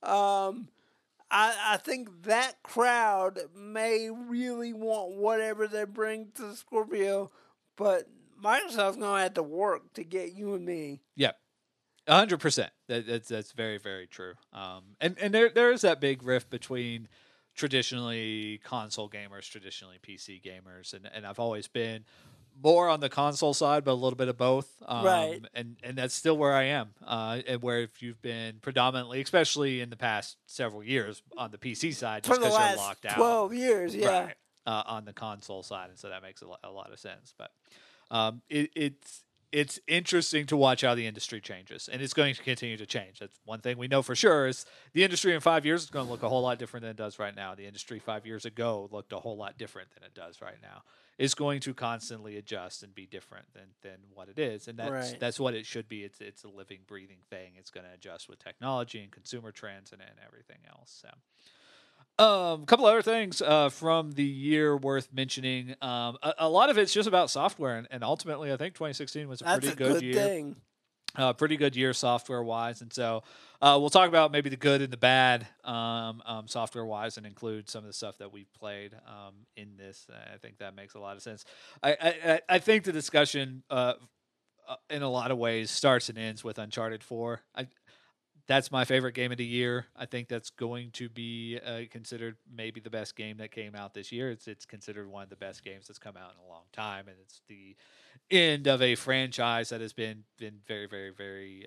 Speaker 3: I think that crowd may really want whatever they bring to Scorpio, but Microsoft's going to have to work to get you and me.
Speaker 4: Yeah. 100%. That's very, very true. And there is that big rift between traditionally console gamers, traditionally PC gamers, and I've always been more on the console side, but a little bit of both.
Speaker 3: Right.
Speaker 4: And that's still where I am. And where if you've been predominantly, especially in the past several years, on the PC side, just
Speaker 3: For the
Speaker 4: because you're
Speaker 3: last
Speaker 4: locked out.
Speaker 3: 12 years, yeah.
Speaker 4: Right. On the console side, and so that makes a lot of sense. But it's interesting to watch how the industry changes, and it's going to continue to change. That's one thing we know for sure is the industry in 5 years is going to look a whole lot different than it does right now. The industry 5 years ago looked a whole lot different than it does right now. It's going to constantly adjust and be different than what it is, and that's what it should be. It's a living, breathing thing. It's going to adjust with technology and consumer trends and everything else. So. A couple other things from the year worth mentioning. A lot of it's just about software, and ultimately, I think 2016 was a pretty good year.
Speaker 3: Thing.
Speaker 4: Pretty good year software-wise, and so we'll talk about maybe the good and the bad software-wise, and include some of the stuff that we've played in this. I think that makes a lot of sense. I think the discussion, in a lot of ways, starts and ends with Uncharted 4. That's my favorite game of the year. I think that's going to be considered maybe the best game that came out this year. It's considered one of the best games that's come out in a long time, and it's the end of a franchise that has been very, very, very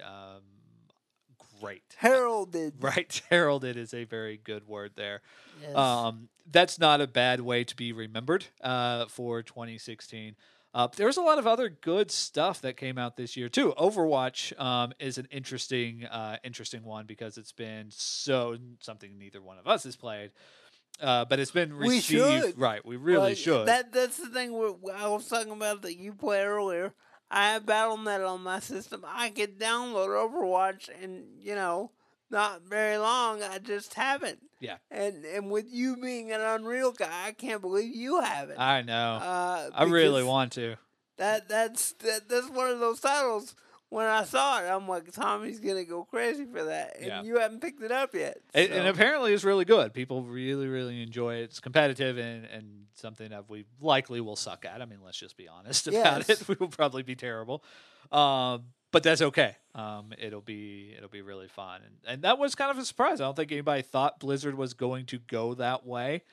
Speaker 4: great.
Speaker 3: Heralded.
Speaker 4: Right. Heralded is a very good word there.
Speaker 3: Yes.
Speaker 4: That's not a bad way to be remembered for 2016. There was a lot of other good stuff that came out this year too. Overwatch is an interesting one because it's been something neither one of us has played, but it's been received.
Speaker 3: We should.
Speaker 4: Right, we really should.
Speaker 3: That's the thing I was talking about that you played earlier. I have Battle.net on my system. I could download Overwatch, and not very long. I just haven't.
Speaker 4: Yeah.
Speaker 3: And with you being an Unreal guy, I can't believe you haven't.
Speaker 4: I know. I really want to.
Speaker 3: That's one of those titles. When I saw it, I'm like, Tommy's gonna go crazy for that, and you haven't picked it up yet. So.
Speaker 4: And apparently, it's really good. People really, really enjoy it. It's competitive and something that we likely will suck at. I mean, let's just be honest about it. We will probably be terrible. But that's okay. It'll be really fun, and that was kind of a surprise. I don't think anybody thought Blizzard was going to go that way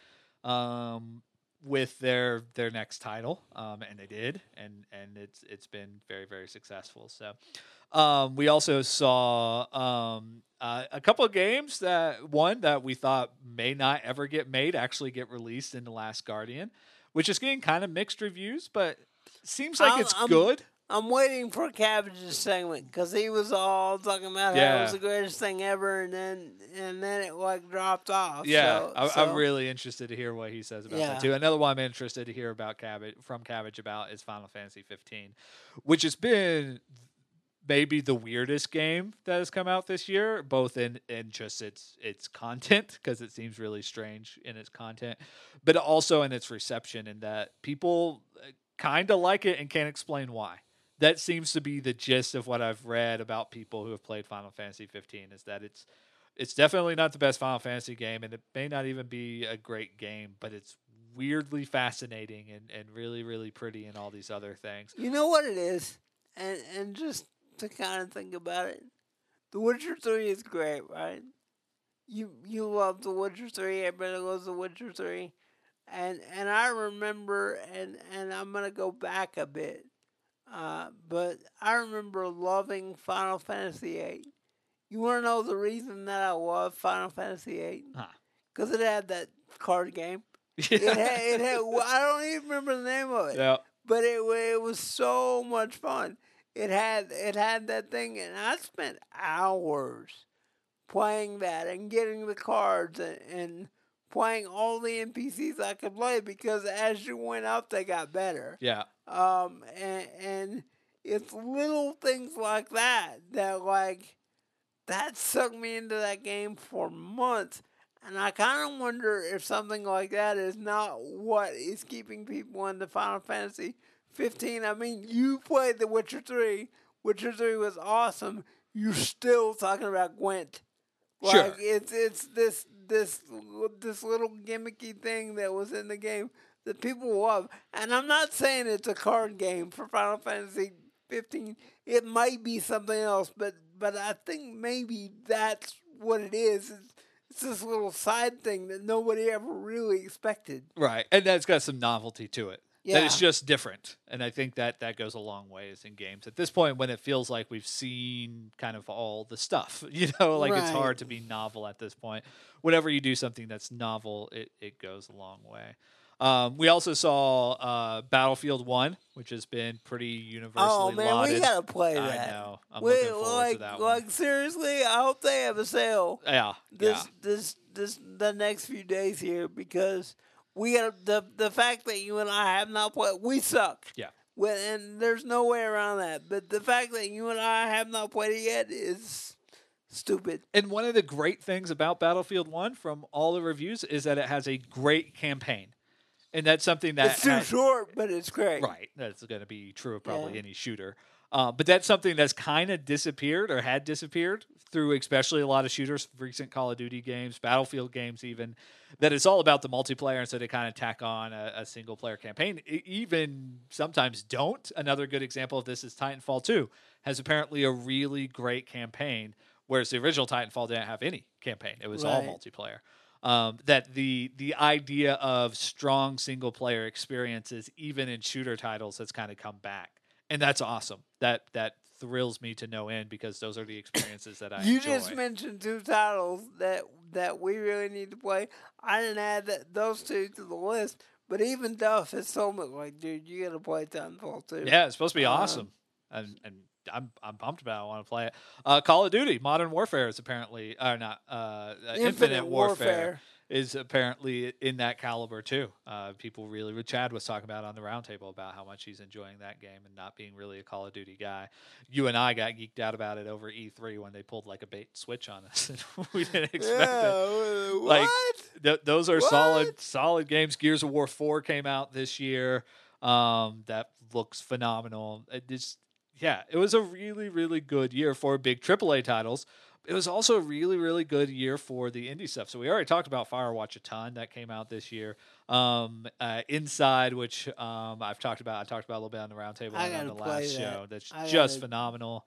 Speaker 4: with their next title, and they did, and it's been very, very successful. So we also saw a couple of games that we thought may not ever get made actually get released in The Last Guardian, which is getting kind of mixed reviews, but seems like it's good.
Speaker 3: I'm waiting for Cabbage's segment because he was all talking about how it was the greatest thing ever, and then it dropped off.
Speaker 4: Yeah, I'm really interested to hear what he says about that too. Another one I'm interested to hear about Cabbage about is Final Fantasy 15, which has been maybe the weirdest game that has come out this year, both in just its content, because it seems really strange in its content, but also in its reception, in that people kind of like it and can't explain why. That seems to be the gist of what I've read about people who have played Final Fantasy 15, is that it's definitely not the best Final Fantasy game, and it may not even be a great game, but it's weirdly fascinating and really, really pretty and all these other things.
Speaker 3: You know what it is? And just to kind of think about it, The Witcher 3 is great, right? You love The Witcher 3, everybody loves The Witcher 3. And I remember, and I'm going to go back a bit, but I remember loving Final Fantasy VIII. You want to know the reason that I love Final Fantasy VIII? Because it had that card game. It had, I don't even remember the name of it.
Speaker 4: Yeah.
Speaker 3: But it was so much fun. It had that thing, and I spent hours playing that and getting the cards and playing all the NPCs I could play, because as you went up, they got better.
Speaker 4: Yeah.
Speaker 3: And it's little things like that that sucked me into that game for months. And I kind of wonder if something like that is not what is keeping people into Final Fantasy 15. I mean, you played The Witcher 3. Witcher 3 was awesome. You're still talking about Gwent.
Speaker 4: Sure.
Speaker 3: It's this little gimmicky thing that was in the game that people love. And I'm not saying it's a card game for Final Fantasy 15. It might be something else, but I think maybe that's what it is. It's this little side thing that nobody ever really expected.
Speaker 4: Right. And that's got some novelty to it.
Speaker 3: Yeah.
Speaker 4: That it's just different. And I think that goes a long ways in games. At this point, when it feels like we've seen kind of all the stuff, It's
Speaker 3: Right.
Speaker 4: hard to be novel at this point. Whenever you do something that's novel, it goes a long way. We also saw Battlefield 1, which has been pretty universally
Speaker 3: Oh man,
Speaker 4: lauded.
Speaker 3: we gotta play
Speaker 4: I
Speaker 3: that.
Speaker 4: know. I'm looking forward to that one.
Speaker 3: Like seriously, I hope they have a sale
Speaker 4: Yeah.
Speaker 3: this the next few days here, because we got the fact that you and I have not played. We suck.
Speaker 4: Yeah.
Speaker 3: And there's no way around that. But the fact that you and I have not played it yet is stupid.
Speaker 4: And one of the great things about Battlefield 1 from all the reviews is that it has a great campaign. And that's something that
Speaker 3: It's too short, but it's great.
Speaker 4: Right. That's going to be true of probably
Speaker 3: Yeah.
Speaker 4: any shooter. But that's something that's kind of disappeared or had disappeared through especially a lot of shooters, recent Call of Duty games, Battlefield games even, that it's all about the multiplayer, and so they kind of tack on a single-player campaign. Even sometimes don't. Another good example of this is Titanfall 2 has apparently a really great campaign, whereas the original Titanfall didn't have any campaign. It was all
Speaker 3: Right.
Speaker 4: multiplayer. That the idea of strong single-player experiences, even in shooter titles, has kind of come back. And that's awesome. That thrills me to no end, because those are the experiences that I
Speaker 3: You
Speaker 4: enjoy.
Speaker 3: just mentioned two titles that we really need to play. I didn't add those two to the list, but even Duff has told me, like, dude, you got to play Titanfall 2.
Speaker 4: Yeah, it's supposed to be awesome. And I'm pumped about it. I want to play it. Call of Duty Modern Warfare is apparently, or not, Infinite Warfare is apparently in that caliber too. People really, Chad was talking about on the roundtable about how much he's enjoying that game and not being really a Call of Duty guy. You and I got geeked out about it over E3 when they pulled like a bait and switch on us. We didn't expect it.
Speaker 3: What?
Speaker 4: Those are
Speaker 3: What?
Speaker 4: solid games. Gears of War 4 came out this year. That looks phenomenal. It was a really, really good year for big AAA titles. It was also a really, really good year for the indie stuff. So we already talked about Firewatch a ton. That came out this year. Inside, which I've talked about. I talked about a little bit on the roundtable
Speaker 3: I
Speaker 4: on the
Speaker 3: gotta play
Speaker 4: last
Speaker 3: that.
Speaker 4: show. That's
Speaker 3: I
Speaker 4: just
Speaker 3: gotta-
Speaker 4: phenomenal.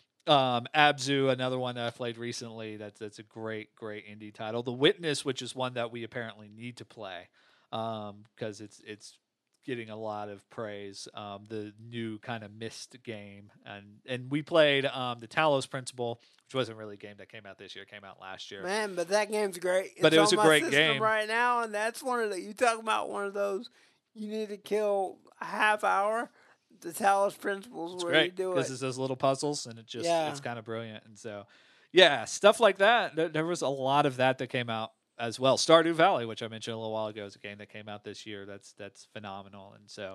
Speaker 4: Abzu, another one that I played recently. That's a great indie title. The Witness, which is one that we apparently need to play because it's getting a lot of praise. The new kind of Myst game, and we played the Talos Principle, which wasn't really a game that came out this year. It came out last year.
Speaker 3: Man, but that game's great.
Speaker 4: But
Speaker 3: It's
Speaker 4: it was
Speaker 3: on
Speaker 4: a
Speaker 3: my
Speaker 4: great
Speaker 3: system
Speaker 4: game.
Speaker 3: right now, and that's one of the. You talk about one of those. You need to kill a half hour. The Talos Principles
Speaker 4: It's
Speaker 3: where
Speaker 4: great
Speaker 3: you do
Speaker 4: because
Speaker 3: it.
Speaker 4: it's those little puzzles, and
Speaker 3: Yeah.
Speaker 4: it's kind of brilliant. And so, yeah, stuff like that. There was a lot of that came out as well. Stardew Valley, which I mentioned a little while ago, is a game that came out this year. That's phenomenal. And so,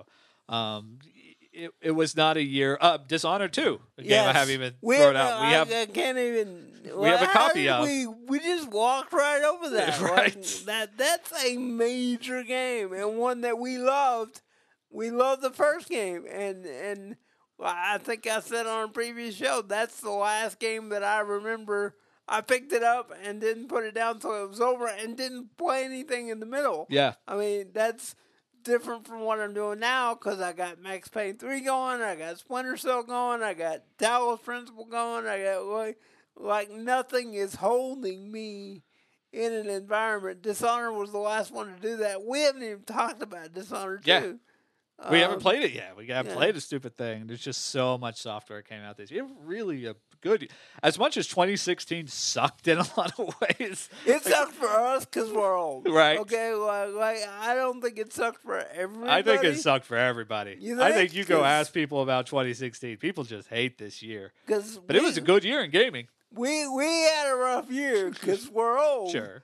Speaker 4: it was not a year. Dishonored 2, a game I haven't even thrown out.
Speaker 3: I can't even.
Speaker 4: we have a
Speaker 3: how
Speaker 4: copy
Speaker 3: did
Speaker 4: of.
Speaker 3: We just walked right over that.
Speaker 4: Right.
Speaker 3: That's a major game and one that we loved. We loved the first game, and I think I said on a previous show that's the last game that I remember. I picked it up and didn't put it down until it was over and didn't play anything in the middle.
Speaker 4: Yeah.
Speaker 3: I mean, that's different from what I'm doing now because I got Max Payne 3 going, I got Splinter Cell going, I got Talos Principle going, I got like nothing is holding me in an environment. Dishonored was the last one to do that. We haven't even talked about Dishonored 2.
Speaker 4: Yeah. We haven't played it yet. We haven't
Speaker 3: yeah.
Speaker 4: played a stupid thing. There's just so much software came out this year. Really a good. As much as 2016 sucked in a lot of ways.
Speaker 3: It sucked for us because we're old.
Speaker 4: Right.
Speaker 3: Okay, like I don't think it sucked for everybody.
Speaker 4: I think it sucked for everybody.
Speaker 3: You
Speaker 4: I
Speaker 3: think?
Speaker 4: think you go
Speaker 3: 'Cause-
Speaker 4: ask people about 2016. People just hate this year.
Speaker 3: Cause
Speaker 4: But it was a good year in gaming.
Speaker 3: we had a rough year because we're old.
Speaker 4: Sure.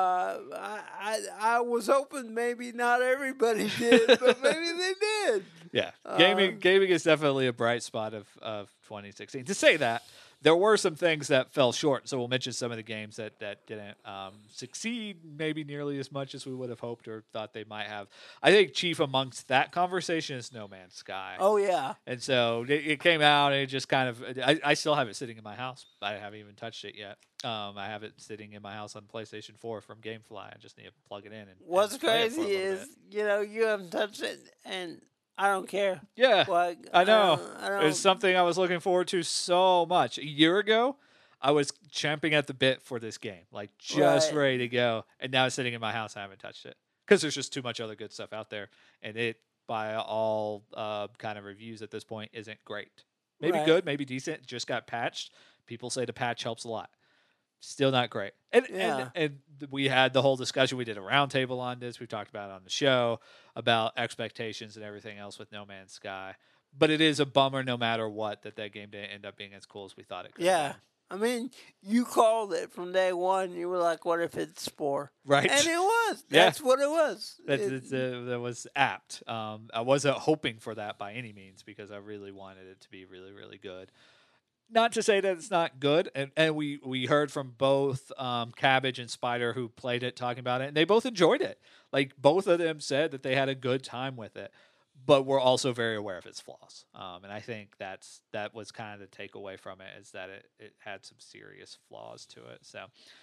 Speaker 3: I was hoping maybe not everybody did, but maybe they did.
Speaker 4: Yeah, gaming is definitely a bright spot of 2016. To say that, there were some things that fell short, so we'll mention some of the games that didn't succeed maybe nearly as much as we would have hoped or thought they might have. I think chief amongst that conversation is No Man's Sky.
Speaker 3: Oh, yeah.
Speaker 4: And so it came out, and it just kind of I still have it sitting in my house. I haven't even touched it yet. I have it sitting in my house on PlayStation 4 from GameFly. I just need to plug it in.
Speaker 3: What's crazy is, you haven't touched it, and I don't care.
Speaker 4: Yeah,
Speaker 3: like,
Speaker 4: I know.
Speaker 3: I don't,
Speaker 4: It's something I was looking forward to so much. A year ago, I was champing at the bit for this game, like just ready to go. And now it's sitting in my house. I haven't touched it because there's just too much other good stuff out there. And it, by all kind of reviews at this point, isn't great. Maybe good, maybe decent. Just got patched. People say the patch helps a lot. Still not great. And we had the whole discussion. We did a roundtable on this. We talked about it on the show about expectations and everything else with No Man's Sky. But it is a bummer no matter what that game didn't end up being as cool as we thought it could.
Speaker 3: Yeah. I mean, you called it from day one. You were like, what if it's Spore?
Speaker 4: Right.
Speaker 3: And it was. That's what it was.
Speaker 4: That was apt. I wasn't hoping for that by any means because I really wanted it to be really, really good. Not to say that it's not good, and we heard from both Cabbage and Spider who played it talking about it, and they both enjoyed it. Like, both of them said that they had a good time with it, but we're also very aware of its flaws. And I think that was kind of the takeaway from it, is that it had some serious flaws to it. So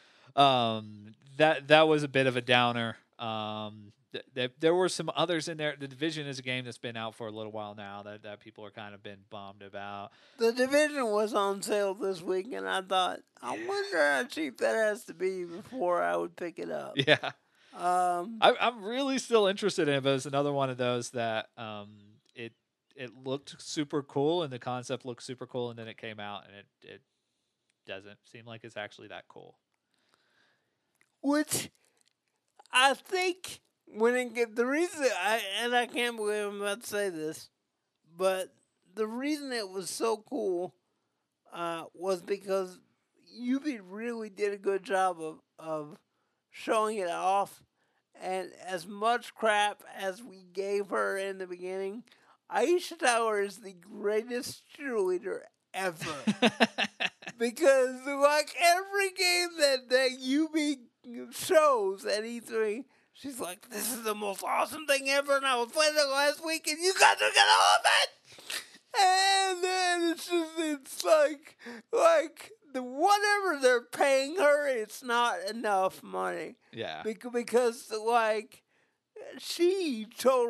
Speaker 4: that was a bit of a downer. There were some others in there. The Division is a game that's been out for a little while now that people are kind of been bummed about.
Speaker 3: The Division was on sale this week, and I thought, I wonder how cheap that has to be before I would pick it up.
Speaker 4: Yeah. I'm really still interested in it, but it's another one of those that it looked super cool, and the concept looked super cool, and then it came out, and it doesn't seem like it's actually that cool.
Speaker 3: Which I think the reason I can't believe I'm about to say this, but the reason it was so cool was because Yubi really did a good job of showing it off, and as much crap as we gave her in the beginning, Aisha Tower is the greatest cheerleader ever. Because like every game that Yubi shows at E3, she's like, this is the most awesome thing ever, and I was playing it last week, and you guys are gonna love it! And then it's like whatever they're paying her, it's not enough money.
Speaker 4: Yeah.
Speaker 3: Because like, she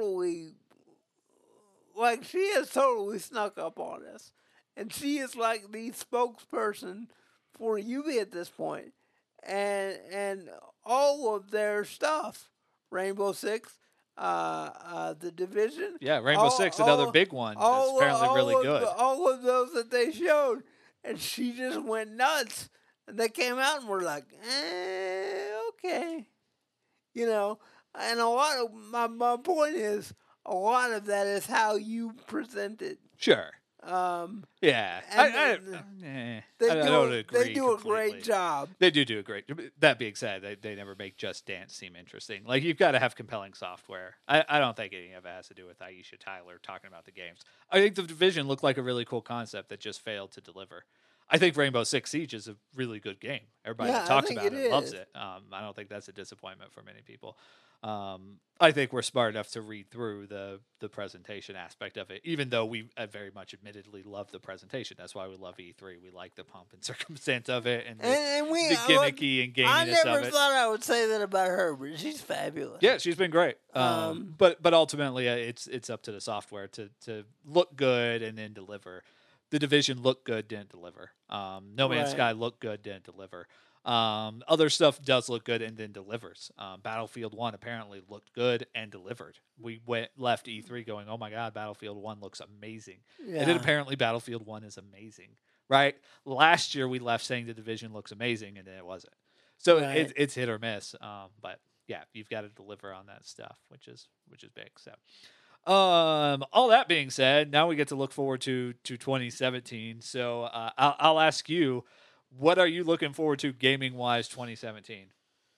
Speaker 3: has totally snuck up on us. And she is like the spokesperson for Yubi at this point. And all of their stuff, Rainbow Six, the Division.
Speaker 4: Yeah, Rainbow Six, another big one that's apparently really good.
Speaker 3: All of those that they showed, and she just went nuts. And they came out and were like, okay. And a lot of, my point is, a lot of that is how you present it.
Speaker 4: Sure. Yeah. I don't agree.
Speaker 3: They do a great job.
Speaker 4: They do a great. That being said, they never make Just Dance seem interesting. Like, you've got to have compelling software. I don't think any of it has to do with Aisha Tyler talking about the games. I think the Division looked like a really cool concept that just failed to deliver. I think Rainbow Six Siege is a really good game. Everybody that talks about it loves it. I don't think that's a disappointment for many people. I think we're smart enough to read through the presentation aspect of it, even though we very much admittedly love the presentation. That's why we love E3. We like the pomp and circumstance of it and the gimmicky and gaminess of it.
Speaker 3: I never thought I would say that about her, but she's fabulous.
Speaker 4: Yeah, she's been great. But ultimately, it's up to the software to look good and then deliver. The Division looked good, didn't deliver. No Man's Sky looked good, didn't deliver. Other stuff does look good and then delivers. Battlefield 1 apparently looked good and delivered. We left E3 going, oh my God, Battlefield 1 looks amazing. Yeah. And then apparently Battlefield 1 is amazing, right? Last year we left saying the Division looks amazing and then it wasn't. So it's hit or miss. But yeah, you've got to deliver on that stuff, which is big. So. All that being said, now we get to look forward to 2017. So I'll ask you, What are you looking forward to gaming wise 2017?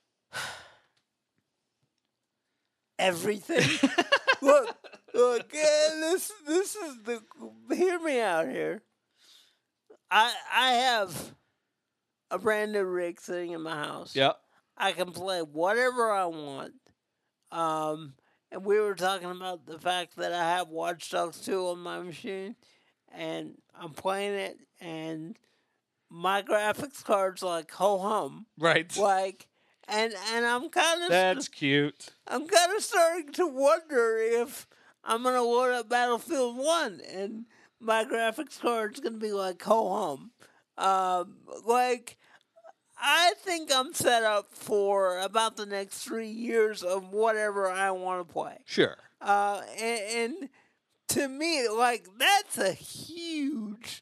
Speaker 3: Everything. look, this is the. Hear me out here. I have a brand new rig sitting in my house.
Speaker 4: Yep.
Speaker 3: I can play whatever I want. And we were talking about the fact that I have Watch Dogs 2 on my machine, and I'm playing it, and my graphics card's like ho hum,
Speaker 4: Right.
Speaker 3: like, and I'm kind of
Speaker 4: That's cute.
Speaker 3: I'm kind of starting to wonder if I'm gonna load up Battlefield 1 and my graphics card's gonna be like ho hum, like. I think I'm set up for about the next 3 years of whatever I want to play.
Speaker 4: Sure.
Speaker 3: And to me, like, that's a huge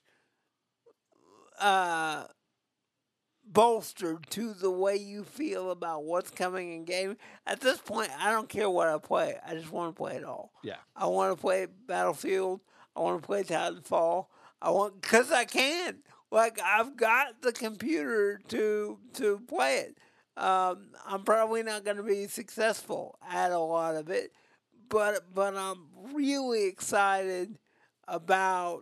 Speaker 3: bolster to the way you feel about what's coming in gaming. At this point, I don't care what I play. I just want to play it all.
Speaker 4: Yeah.
Speaker 3: I want to play Battlefield. I want to play Titanfall. Because I can. Like, I've got the computer to play it. I'm probably not going to be successful at a lot of it, but I'm really excited about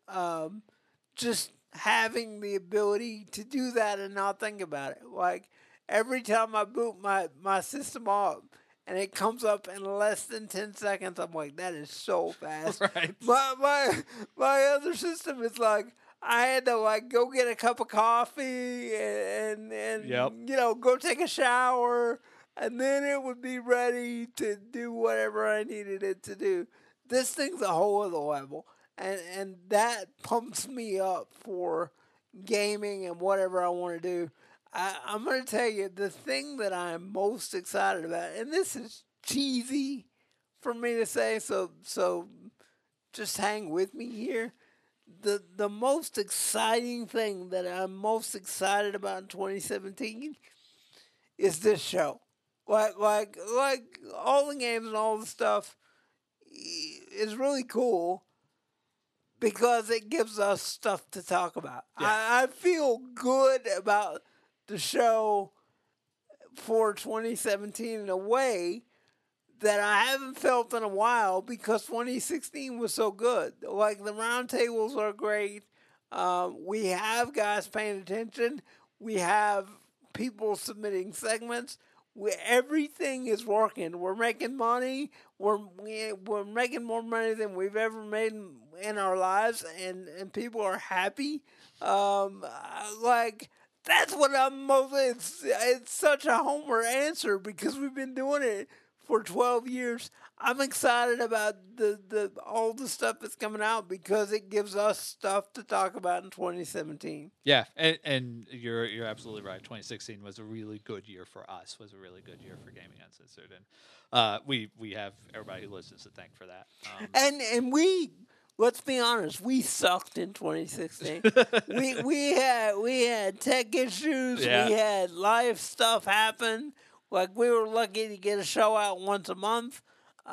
Speaker 3: just having the ability to do that and not think about it. Like, every time I boot my system up and it comes up in less than 10 seconds, I'm like, that is so fast.
Speaker 4: Right.
Speaker 3: My other system is like, I had to like go get a cup of coffee and
Speaker 4: Yep.
Speaker 3: Go take a shower, and then it would be ready to do whatever I needed it to do. This thing's a whole other level, and that pumps me up for gaming and whatever I want to do. I'm going to tell you the thing that I'm most excited about, and this is cheesy for me to say, so just hang with me here. The most exciting thing that I'm most excited about in 2017 is this show. Like all the games and all the stuff is really cool because it gives us stuff to talk about.
Speaker 4: Yeah.
Speaker 3: I feel good about the show for 2017 in a way that I haven't felt in a while because 2016 was so good. Like, the roundtables are great. We have guys paying attention. We have people submitting segments. Everything is working. We're making money. We're making more money than we've ever made in our lives, and people are happy. Like, that's what I'm most. It's such a homer answer because we've been doing it for 12 years. I'm excited about the all the stuff that's coming out because it gives us stuff to talk about in 2017.
Speaker 4: Yeah, and you're absolutely right. 2016 was a really good year for us. Was a really good year for Gaming Uncensored, and we have everybody who listens to thank for that.
Speaker 3: And we, let's be honest, we sucked in 2016. we had tech issues.
Speaker 4: Yeah.
Speaker 3: We had life stuff happen. Like, we were lucky to get a show out once a month.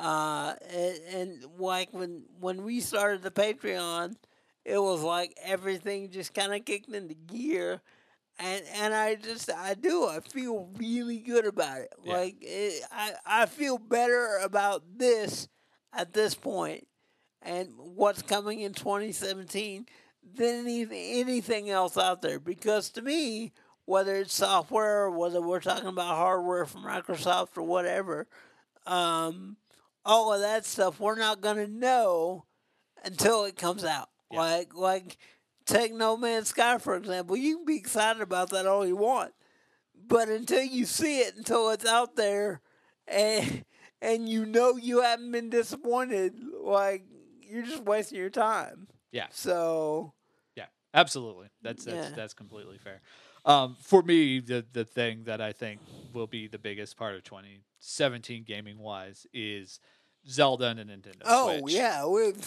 Speaker 3: And like when we started the Patreon, it was like everything just kind of kicked into gear. And I feel really good about it.
Speaker 4: Yeah.
Speaker 3: Like, I feel better about this at this point and what's coming in 2017 than anything else out there. Because to me, whether it's software, whether we're talking about hardware from Microsoft or whatever, all of that stuff we're not going to know until it comes out.
Speaker 4: Yeah.
Speaker 3: Like take No Man's Sky, for example. You can be excited about that all you want, but until you see it, until it's out there, and you haven't been disappointed, like, you're just wasting your time.
Speaker 4: Yeah.
Speaker 3: So.
Speaker 4: Yeah, absolutely. That's completely fair. For me, the thing that I think will be the biggest part of 2017 gaming wise is Zelda and a Nintendo Switch.
Speaker 3: Yeah,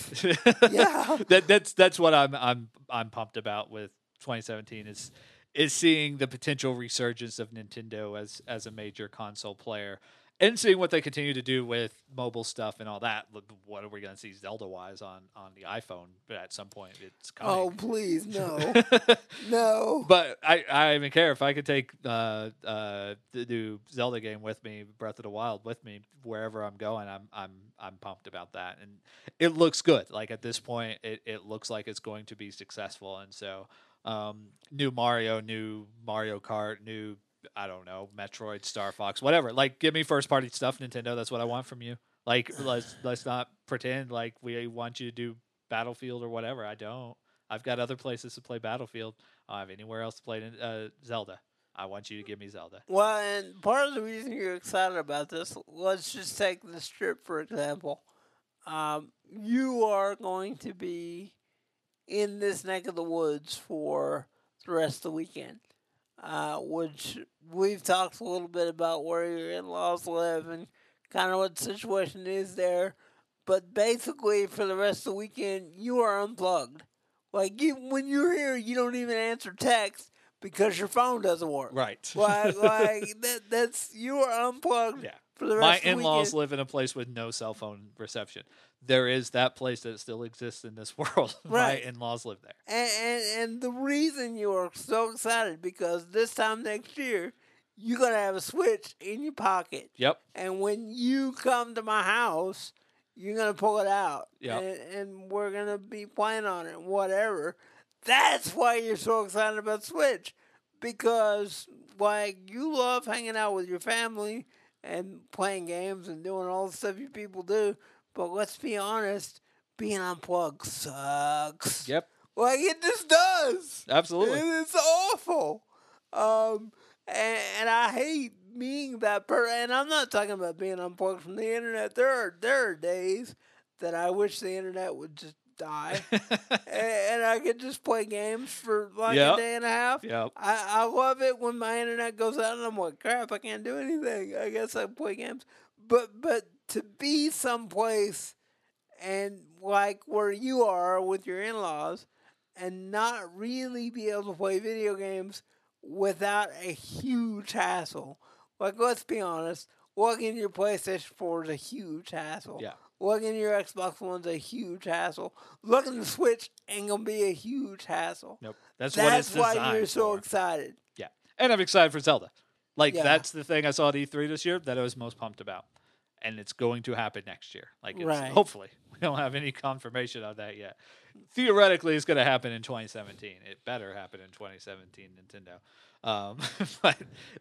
Speaker 3: yeah.
Speaker 4: That's what I'm pumped about with 2017 is seeing the potential resurgence of Nintendo as a major console player And seeing what they continue to do with mobile stuff and all that. What are we going to see Zelda-wise on the iPhone? But at some point, it's coming.
Speaker 3: Oh, please, no. No.
Speaker 4: But I don't even care if I could take the new Zelda game with me, Breath of the Wild with me wherever I'm going. I'm pumped about that, and it looks good. Like at this point, it looks like it's going to be successful. And so, new Mario Kart, new, I don't know, Metroid, Star Fox, whatever. Like, give me first party stuff, Nintendo. That's what I want from you. Like, let's not pretend like we want you to do Battlefield or whatever. I don't. I've got other places to play Battlefield. I don't have anywhere else to play Zelda. I want you to give me Zelda.
Speaker 3: Well, and part of the reason you're excited about this, let's just take the Strip, for example. You are going to be in this neck of the woods for the rest of the weekend, which we've talked a little bit about where your in-laws live and kind of what the situation is there. But basically, for the rest of the weekend, you are unplugged. Like, when you're here, you don't even answer text because your phone doesn't work.
Speaker 4: Right.
Speaker 3: That's you are unplugged.
Speaker 4: Yeah.
Speaker 3: For the rest
Speaker 4: My
Speaker 3: of the
Speaker 4: in-laws
Speaker 3: weekend.
Speaker 4: live in a place with no cell phone reception. There is that place that still exists in this world.
Speaker 3: Right.
Speaker 4: My in-laws live there.
Speaker 3: And the reason you are so excited because this time next year, you're going to have a Switch in your pocket.
Speaker 4: Yep.
Speaker 3: And when you come to my house, you're going to pull it out.
Speaker 4: Yep.
Speaker 3: And we're going to be playing on it, whatever. That's why you're so excited about Switch. Because, like, you love hanging out with your family and playing games and doing all the stuff you people do. But let's be honest, being unplugged sucks.
Speaker 4: Yep.
Speaker 3: Like, it just does.
Speaker 4: Absolutely.
Speaker 3: It's awful. And I hate being that person. And I'm not talking about being unplugged from the internet. There are days that I wish the internet would just die. and I could just play games for like a day and a half.
Speaker 4: Yep.
Speaker 3: I love it when my internet goes out and I'm like, crap, I can't do anything. I guess I play games. But to be someplace and like where you are with your in-laws and not really be able to play video games without a huge hassle. Like, let's be honest, logging your PlayStation 4 is a huge hassle.
Speaker 4: Yeah.
Speaker 3: Logging your Xbox One's a huge hassle. Logging the Switch ain't gonna be a huge hassle.
Speaker 4: Nope. That's what it's designed
Speaker 3: why you're so
Speaker 4: for.
Speaker 3: excited.
Speaker 4: Yeah. And I'm excited for Zelda. Like,
Speaker 3: Yeah.
Speaker 4: that's the thing I saw at E3 this year that I was most pumped about. And it's going to happen next year. Like,
Speaker 3: Right.
Speaker 4: Hopefully. We don't have any confirmation of that yet. Theoretically, it's going to happen in 2017. It better happen in 2017, Nintendo. But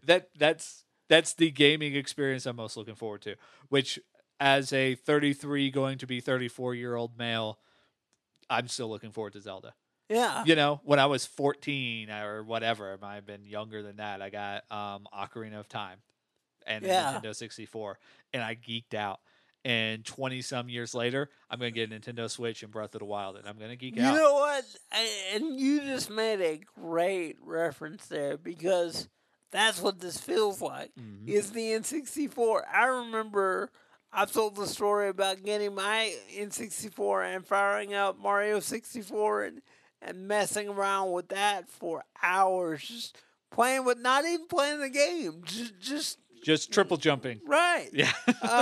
Speaker 4: that's the gaming experience I'm most looking forward to, which as a 33 going to be 34-year-old male, I'm still looking forward to Zelda.
Speaker 3: Yeah.
Speaker 4: You know, when I was 14 or whatever, I might have been younger than that, I got Ocarina of Time and
Speaker 3: Yeah.
Speaker 4: a Nintendo 64, and I geeked out. And 20-some years later, I'm going to get a Nintendo Switch and Breath of the Wild, and I'm going to geek out.
Speaker 3: You know what? And you just made a great reference there because that's what this feels like.
Speaker 4: Mhm.
Speaker 3: Is the N64. I remember I've told the story about getting my N64 and firing up Mario 64 and messing around with that for hours, just playing with, not even playing the game, just
Speaker 4: triple jumping.
Speaker 3: right.
Speaker 4: Yeah.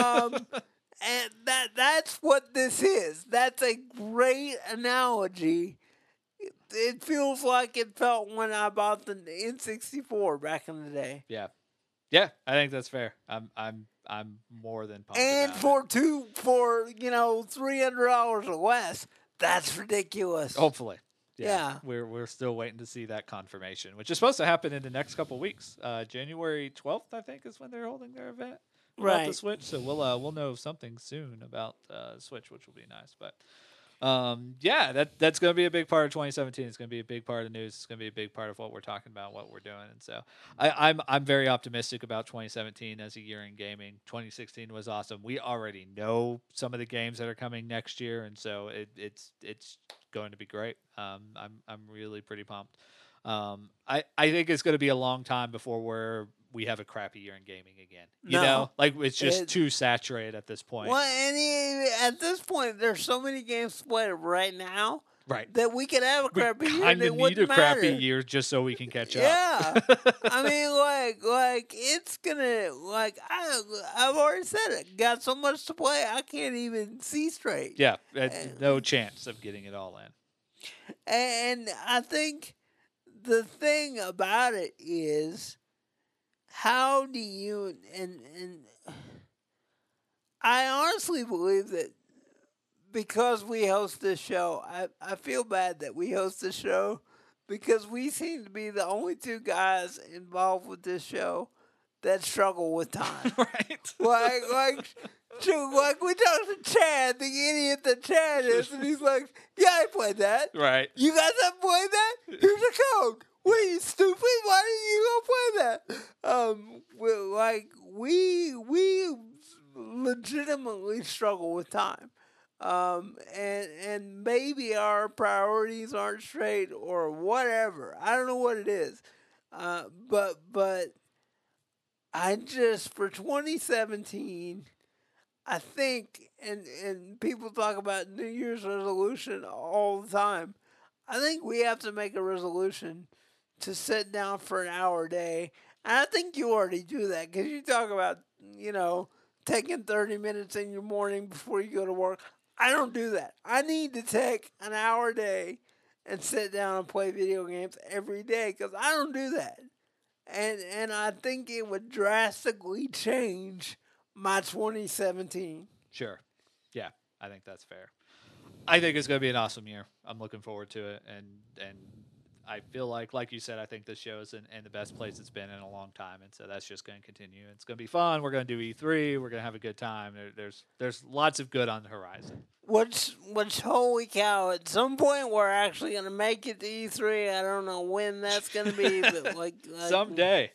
Speaker 3: And that's what this is. That's a great analogy. It feels like it felt when I bought the N64 back in the day.
Speaker 4: Yeah. Yeah, I think that's fair. I'm more than pumped
Speaker 3: And
Speaker 4: about it.
Speaker 3: for $300 or less, that's ridiculous.
Speaker 4: Hopefully.
Speaker 3: Yeah.
Speaker 4: We're still waiting to see that confirmation, which is supposed to happen in the next couple of weeks. January 12th, I think, is when they're holding their event about the
Speaker 3: Right.
Speaker 4: Switch. So we'll know something soon about Switch, which will be nice. But that's going to be a big part of 2017. It's going to be a big part of the news. It's going to be a big part of what we're talking about, what we're doing. And so I'm very optimistic about 2017 as a year in gaming. 2016 was awesome. We already know some of the games that are coming next year, and so it's going to be great. I'm really pretty pumped. I think it's going to be a long time before we have a crappy year in gaming again. You
Speaker 3: No.
Speaker 4: know, like it's just too saturated at this point.
Speaker 3: Well, and at this point, there's so many games to play right now
Speaker 4: Right.
Speaker 3: that we could have a
Speaker 4: We
Speaker 3: crappy year. And
Speaker 4: kind
Speaker 3: it
Speaker 4: of need
Speaker 3: wouldn't
Speaker 4: a crappy
Speaker 3: matter.
Speaker 4: year just so we can catch up.
Speaker 3: Yeah, I mean, like it's gonna I've already said it. Got so much to play, I can't even see straight.
Speaker 4: Yeah, no chance of getting it all in.
Speaker 3: And I think the thing about it is, how do you and I honestly believe that because we host this show, I feel bad that we host this show because we seem to be the only two guys involved with this show that struggle with time.
Speaker 4: Right.
Speaker 3: Like we talked to Chad, the idiot that Chad is, and he's like, "Yeah, I played that.
Speaker 4: Right.
Speaker 3: You guys haven't played that? Here's the code. What are you, stupid? Why didn't you go play that?" We legitimately struggle with time. And maybe our priorities aren't straight or whatever. I don't know what it is. But I just, for 2017, I think, and people talk about New Year's resolution all the time. I think we have to make a resolution to sit down for an hour a day. And I think you already do that because you talk about, taking 30 minutes in your morning before you go to work. I don't do that. I need to take an hour a day and sit down and play video games every day because I don't do that. And I think it would drastically change my 2017.
Speaker 4: Sure. Yeah, I think that's fair. I think it's going to be an awesome year. I'm looking forward to it. And I feel like you said, I think this show is in the best place it's been in a long time. And so that's just going to continue. It's going to be fun. We're going to do E3. We're going to have a good time. There's lots of good on the horizon.
Speaker 3: Which holy cow, at some point we're actually going to make it to E3. I don't know when that's going to be, but like
Speaker 4: someday.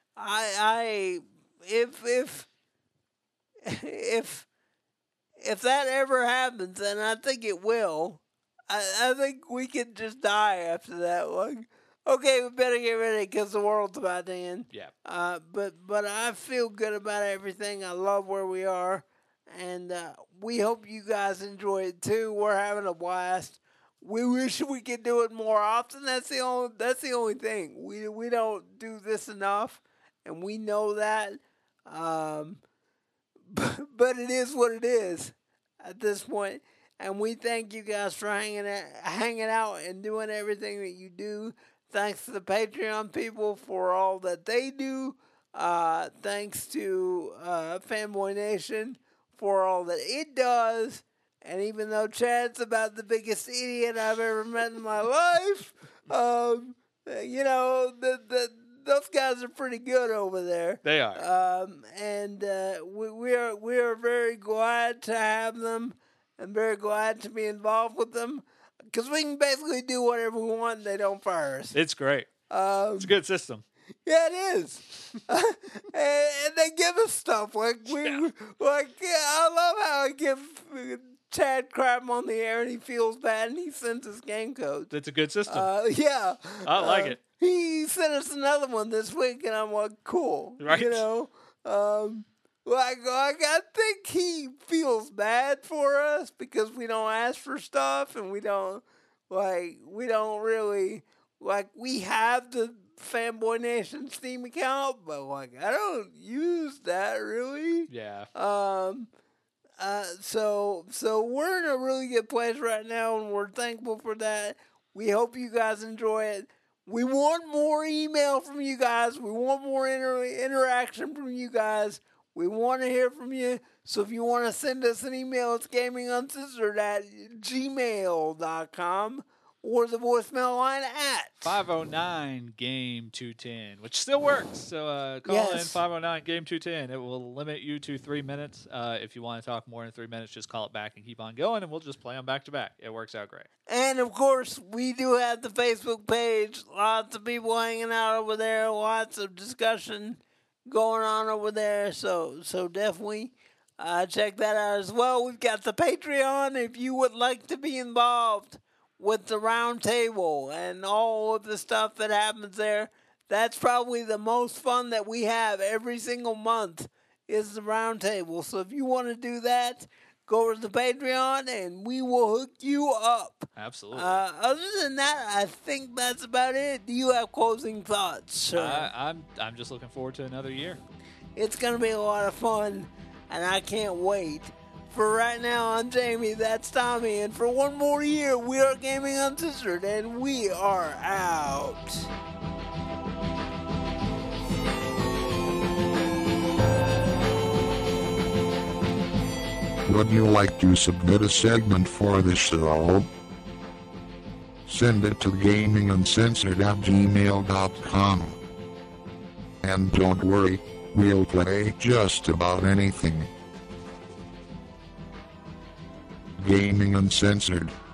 Speaker 3: If that ever happens, and I think it will, I think we could just die after that. Like, okay, we better get ready because the world's about to end.
Speaker 4: Yeah.
Speaker 3: But I feel good about everything. I love where we are, and we hope you guys enjoy it too. We're having a blast. We wish we could do it more often. That's the only thing. We don't do this enough, and we know that. But it is what it is at this point. And we thank you guys for hanging out and doing everything that you do. Thanks to the Patreon people for all that they do. Thanks to Fanboy Nation for all that it does. And even though Chad's about the biggest idiot I've ever met in my life, those guys are pretty good over there.
Speaker 4: They are.
Speaker 3: We are very glad to have them and very glad to be involved with them because we can basically do whatever we want and they don't fire us.
Speaker 4: It's great. It's a good system.
Speaker 3: Yeah, it is. and they give us stuff. I love how I give Chad crap on the air and he feels bad and he sends us game codes.
Speaker 4: It's a good system.
Speaker 3: Yeah.
Speaker 4: I like it.
Speaker 3: He sent us another one this week, and I'm like, cool.
Speaker 4: Right.
Speaker 3: I think he feels bad for us because we don't ask for stuff, and we don't really, we have the Fanboy Nation Steam account, but, I don't use that, really.
Speaker 4: Yeah.
Speaker 3: So we're in a really good place right now, and we're thankful for that. We hope you guys enjoy it. We want more email from you guys. We want more interaction from you guys. We want to hear from you. So if you want to send us an email, it's gaminguncensored@gmail.com or the voicemail line at
Speaker 4: 509-GAME-210, which still works. So call in 509-GAME-210. It will limit you to 3 minutes. If you want to talk more than 3 minutes, just call it back and keep on going, and we'll just play them back to back. It works out great.
Speaker 3: And, of course, we do have the Facebook page. Lots of people hanging out over there. Lots of discussion going on over there. So definitely check that out as well. We've got the Patreon if you would like to be involved with the round table and all of the stuff that happens there. That's probably the most fun that we have every single month is the round table. So if you want to do that, go over to the Patreon, and we will hook you up.
Speaker 4: Absolutely.
Speaker 3: Other than that, I think that's about it. Do you have closing thoughts, sir?
Speaker 4: I'm just looking forward to another year.
Speaker 3: It's going to be a lot of fun, and I can't wait. For right now, I'm Jamie, that's Tommy, and for one more year, we are Gaming Uncensored, and we are out.
Speaker 5: Would you like to submit a segment for the show? Send it to gaminguncensored@gmail.com. And don't worry, we'll play just about anything. Gaming Uncensored.